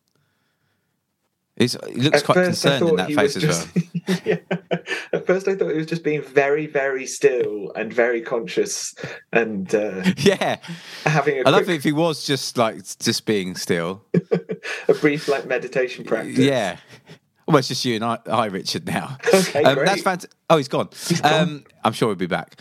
Speaker 2: He looks quite concerned in that face as well.
Speaker 4: Yeah. At first, I thought he was just being very, very still and very conscious, and
Speaker 2: yeah,
Speaker 4: having.
Speaker 2: I love it if he was just being still.
Speaker 4: A brief meditation practice.
Speaker 2: Yeah. Almost just you and I, Richard. Now.
Speaker 4: Okay, great.
Speaker 2: That's fantastic. Oh, he's gone. I'm sure he'll be back.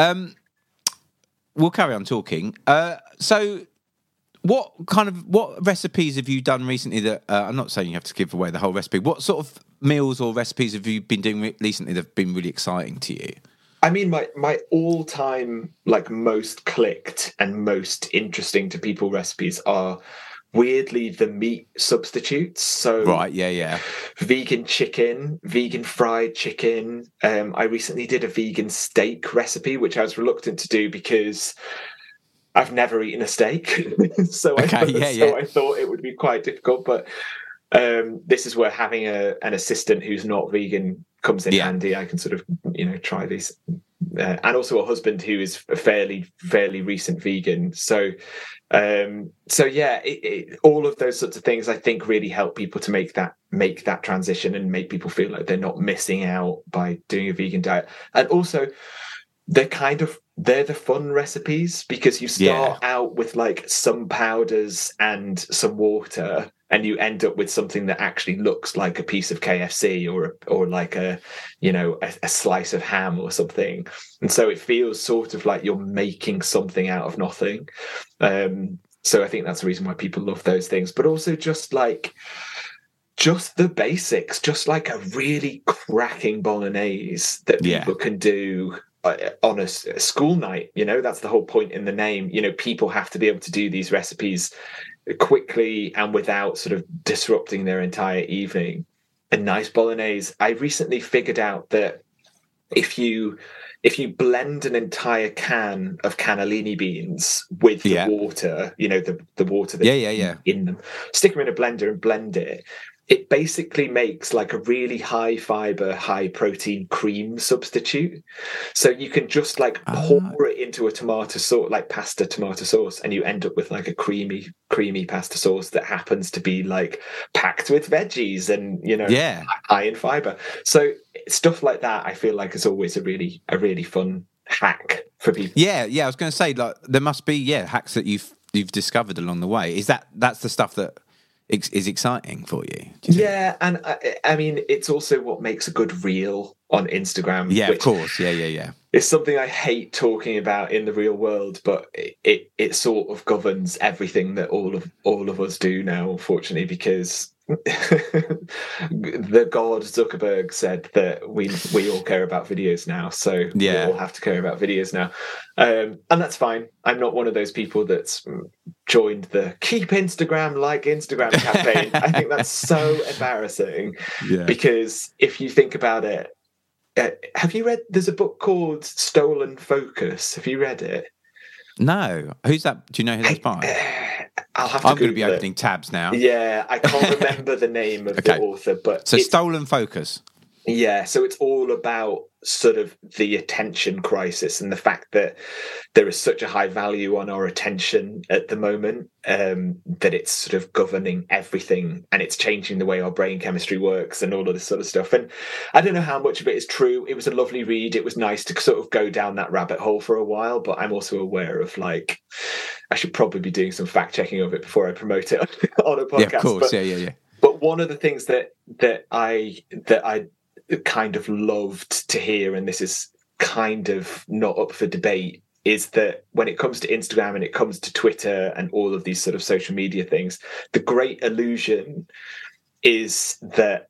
Speaker 2: We'll carry on talking. So. What recipes have you done recently that I'm not saying you have to give away the whole recipe? What sort of meals or recipes have you been doing recently that have been really exciting to you?
Speaker 4: I mean, my all-time most clicked and most interesting to people recipes are weirdly the meat substitutes. So
Speaker 2: right, yeah.
Speaker 4: Vegan chicken, vegan fried chicken. I recently did a vegan steak recipe, which I was reluctant to do because I've never eaten a steak, so I thought it would be quite difficult. But this is where having an assistant who's not vegan comes in handy. I can sort of try these, and also a husband who is a fairly recent vegan. So yeah, all of those sorts of things I think really help people to make that transition and make people feel like they're not missing out by doing a vegan diet. And also, they're the fun recipes, because you start out with some powders and some water, and you end up with something that actually looks like a piece of KFC or like a slice of ham or something. And so it feels sort of like you're making something out of nothing. So I think that's the reason why people love those things. But also just the basics, just like a really cracking bolognese that people can do on a school night. That's the whole point in the name. People have to be able to do these recipes quickly and without sort of disrupting their entire evening. A nice bolognese. I recently figured out that if you blend an entire can of cannellini beans with the water, the water that's in them, stick them in a blender and blend it, it basically makes like a really high fiber, high protein cream substitute. So you can just pour it into a tomato sauce, like pasta tomato sauce, and you end up with like a creamy pasta sauce that happens to be packed with veggies and high in fiber. So stuff like that, I feel like is always a really fun hack for people. Yeah.
Speaker 2: I was going to say there must be hacks that you've discovered along the way. That's the stuff that is exciting for you?
Speaker 4: Yeah, and I mean, it's also what makes a good reel on Instagram.
Speaker 2: Yeah, of course. Yeah.
Speaker 4: It's something I hate talking about in the real world, but it sort of governs everything that all of us do now, unfortunately, because the god Zuckerberg said that we all care about videos now, so we all have to care about videos now, and that's fine. I'm not one of those people that's joined the keep Instagram campaign. I think that's so embarrassing, because if you think about it, have you read, there's a book called Stolen Focus? Have you read it?
Speaker 2: No. Who's that? Do you know who that's by?
Speaker 4: I'm
Speaker 2: going to be opening tabs now.
Speaker 4: Yeah, I can't remember the name of the author, but
Speaker 2: so Stolen Focus.
Speaker 4: Yeah, so it's all about sort of the attention crisis and the fact that there is such a high value on our attention at the moment, that it's sort of governing everything, and it's changing the way our brain chemistry works and all of this sort of stuff. And I don't know how much of it is true. It was a lovely read. It was nice to sort of go down that rabbit hole for a while, but I'm also aware of I should probably be doing some fact checking of it before I promote it on a podcast.
Speaker 2: Yeah, of course. Yeah.
Speaker 4: But one of the things that I kind of loved to hear, and this is kind of not up for debate is that when it comes to Instagram and it comes to Twitter and all of these sort of social media things, the great illusion is that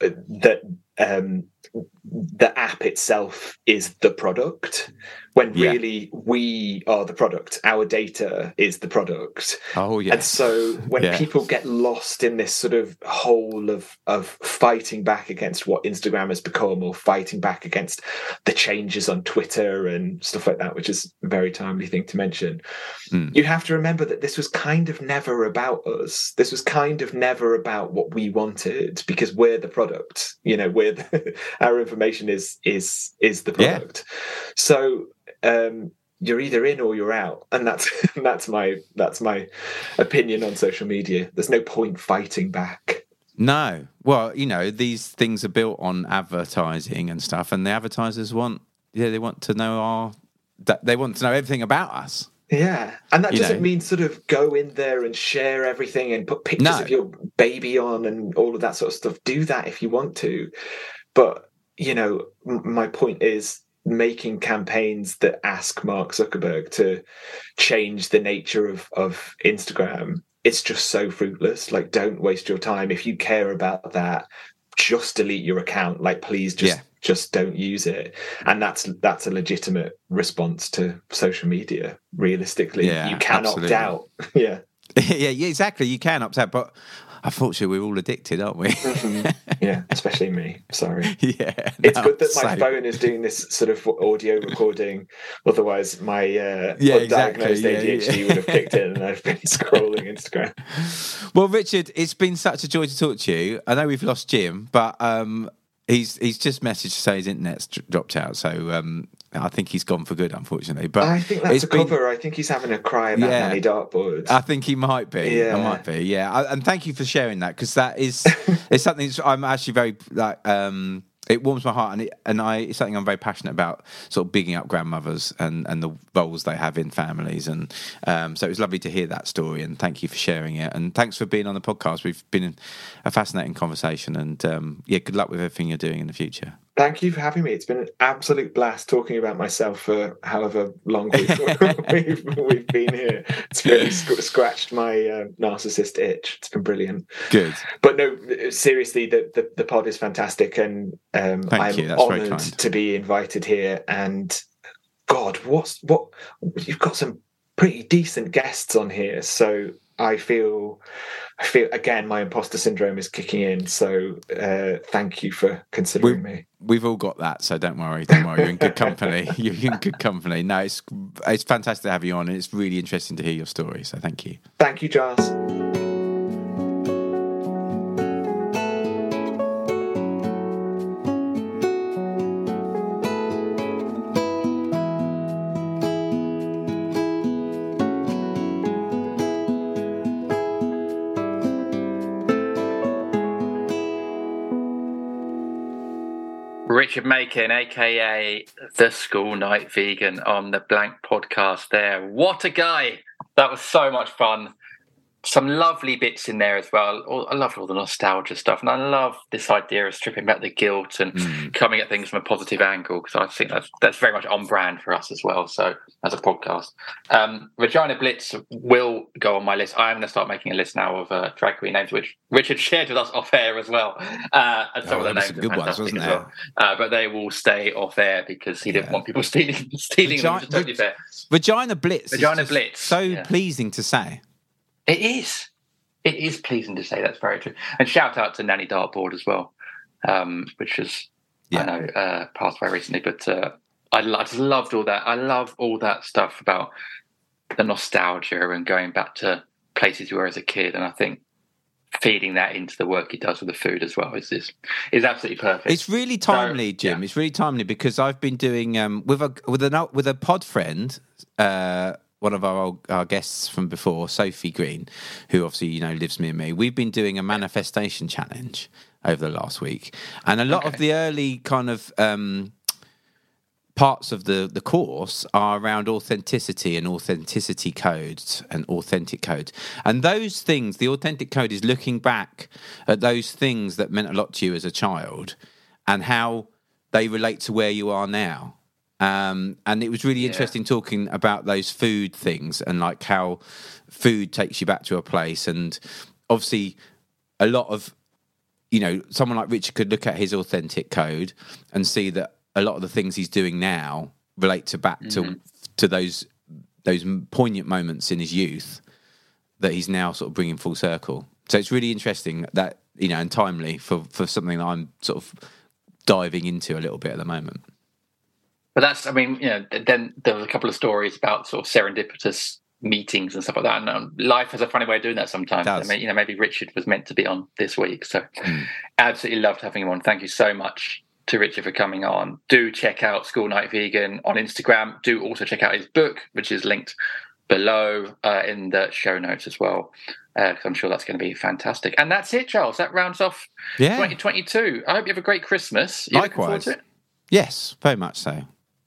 Speaker 4: the app itself is the product, when really we are the product. Our data is the product.
Speaker 2: Oh, yes.
Speaker 4: And so when people get lost in this sort of hole of fighting back against what Instagram has become, or fighting back against the changes on Twitter and stuff like that, which is a very timely thing to mention, you have to remember that this was kind of never about us. This was kind of never about what we wanted, because we're the product. You know, our information is the product. So you're either in or you're out, and that's my opinion on social media. There's no point fighting back.
Speaker 2: No, well, you know, these things are built on advertising and stuff, and the advertisers they want to know they want to know everything about us.
Speaker 4: Yeah, and that doesn't mean sort of go in there and share everything and put pictures of your baby on and all of that sort of stuff. Do that if you want to, but you know, my point is making campaigns that ask Mark Zuckerberg to change the nature of Instagram. It's just so fruitless. Like, don't waste your time. If you care about that, just delete your account. Like, please just don't use it. And that's a legitimate response to social media. Realistically, you can opt out. Yeah,
Speaker 2: exactly. You can opt out, but unfortunately, we're all addicted, aren't we?
Speaker 4: Yeah, especially me. Sorry.
Speaker 2: It's
Speaker 4: good that my phone is doing this sort of audio recording. Otherwise, my undiagnosed ADHD would have kicked in, and I've been scrolling Instagram.
Speaker 2: Well, Richard, it's been such a joy to talk to you. I know we've lost Jim, but he's just messaged to say his internet's dropped out. So I think he's gone for good, unfortunately. But
Speaker 4: I think that's a cover. I think he's having a cry about Nanny Dartboard.
Speaker 2: I think he might be.
Speaker 4: Yeah.
Speaker 2: I might be. Yeah. And thank you for sharing that, because that is it's something I'm actually very it warms my heart, and it's something I'm very passionate about, sort of bigging up grandmothers and the roles they have in families. And so it was lovely to hear that story, and thank you for sharing it. And thanks for being on the podcast. We've been a fascinating conversation, and good luck with everything you're doing in the future.
Speaker 4: Thank you for having me. It's been an absolute blast talking about myself for however long we've been here. It's really scratched my narcissist itch. It's been brilliant.
Speaker 2: Good.
Speaker 4: But no, seriously, the pod is fantastic, and I'm honoured to be invited here. And God, what you've got some pretty decent guests on here, so I feel again my imposter syndrome is kicking in. So thank you for considering me.
Speaker 2: We've all got that, so don't worry. You're in good company. You're in good company. No, it's fantastic to have you on, and it's really interesting to hear your story. So thank you.
Speaker 4: Thank you, Giles.
Speaker 3: Richard Makin, aka the School Night Vegan, on the Blank podcast there. What a guy. That was so much fun. Some lovely bits in there as well. I love all the nostalgia stuff, and I love this idea of stripping back the guilt and coming at things from a positive angle, because I think that's very much on brand for us as well. So as a podcast, Vagina Blitz will go on my list. I am going to start making a list now of drag queen names, which Richard shared with us off air as well. And some of the names are good ones, wasn't there? But they will stay off air because he didn't want people stealing them. Which is totally fair.
Speaker 2: Vagina Blitz.
Speaker 3: Vagina Blitz.
Speaker 2: So pleasing to say.
Speaker 3: It is. It is pleasing to say. That's very true. And shout out to Nanny Dartboard as well, which is, I know, passed away recently. But I just loved all that. I love all that stuff about the nostalgia and going back to places you were as a kid. And I think feeding that into the work he does with the food as well is absolutely perfect.
Speaker 2: It's really timely, Jim. Yeah. It's really timely because I've been doing with a pod friend. One of our guests from before, Sophie Green, who obviously lives near me. We've been doing a manifestation challenge over the last week, and a lot of the early kind of parts of the course are around authenticity and authenticity codes and authentic codes. And those things, the authentic code is looking back at those things that meant a lot to you as a child and how they relate to where you are now. And it was really interesting talking about those food things and like how food takes you back to a place. And obviously a lot of, someone like Richard could look at his authentic code and see that a lot of the things he's doing now relate to those poignant moments in his youth that he's now sort of bringing full circle. So it's really interesting that, and timely for something that I'm sort of diving into a little bit at the moment.
Speaker 3: But then there was a couple of stories about sort of serendipitous meetings and stuff like that. And life has a funny way of doing that sometimes. Maybe Richard was meant to be on this week. So absolutely loved having him on. Thank you so much to Richard for coming on. Do check out School Night Vegan on Instagram. Do also check out his book, which is linked below in the show notes as well. Because I'm sure that's going to be fantastic. And that's it, Charles. That rounds off 2022. I hope you have a great Christmas. You looking forward to it?
Speaker 2: Yes, very much so.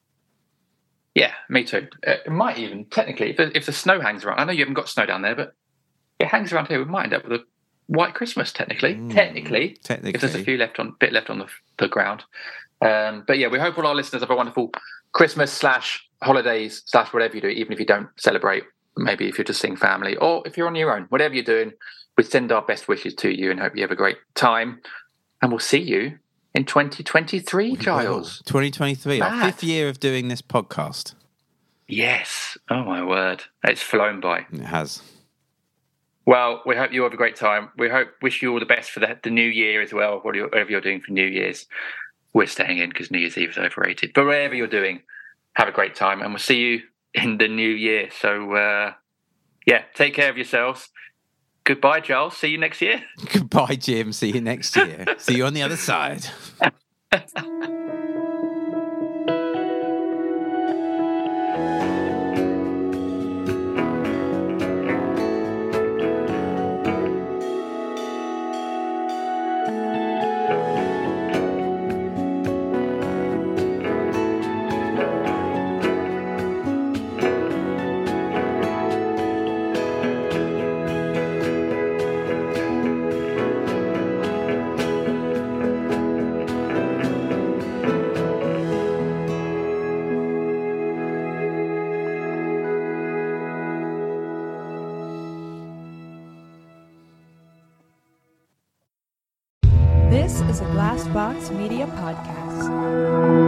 Speaker 3: Yeah, me too. It might even, technically, if the snow hangs around, I know you haven't got snow down there, but it hangs around here, we might end up with a white Christmas, technically. Technically. If there's a bit left on the ground. But yeah, we hope all our listeners have a wonderful Christmas / holidays / whatever you do, even if you don't celebrate, maybe if you're just seeing family or if you're on your own, whatever you're doing, we send our best wishes to you and hope you have a great time. And we'll see you in 2023, Giles.
Speaker 2: 2023, our 5th year of doing this podcast.
Speaker 3: Yes. Oh, my word. It's flown by.
Speaker 2: It has.
Speaker 3: Well, we hope you have a great time. Wish you all the best for the new year as well, whatever you're doing for New Year's. We're staying in because New Year's Eve is overrated. But whatever you're doing, have a great time. And we'll see you in the new year. So, take care of yourselves. Goodbye, Giles. See you next year.
Speaker 2: Goodbye, Jim. See you next year. See you on the other side.
Speaker 1: This is a Glassbox Media podcast.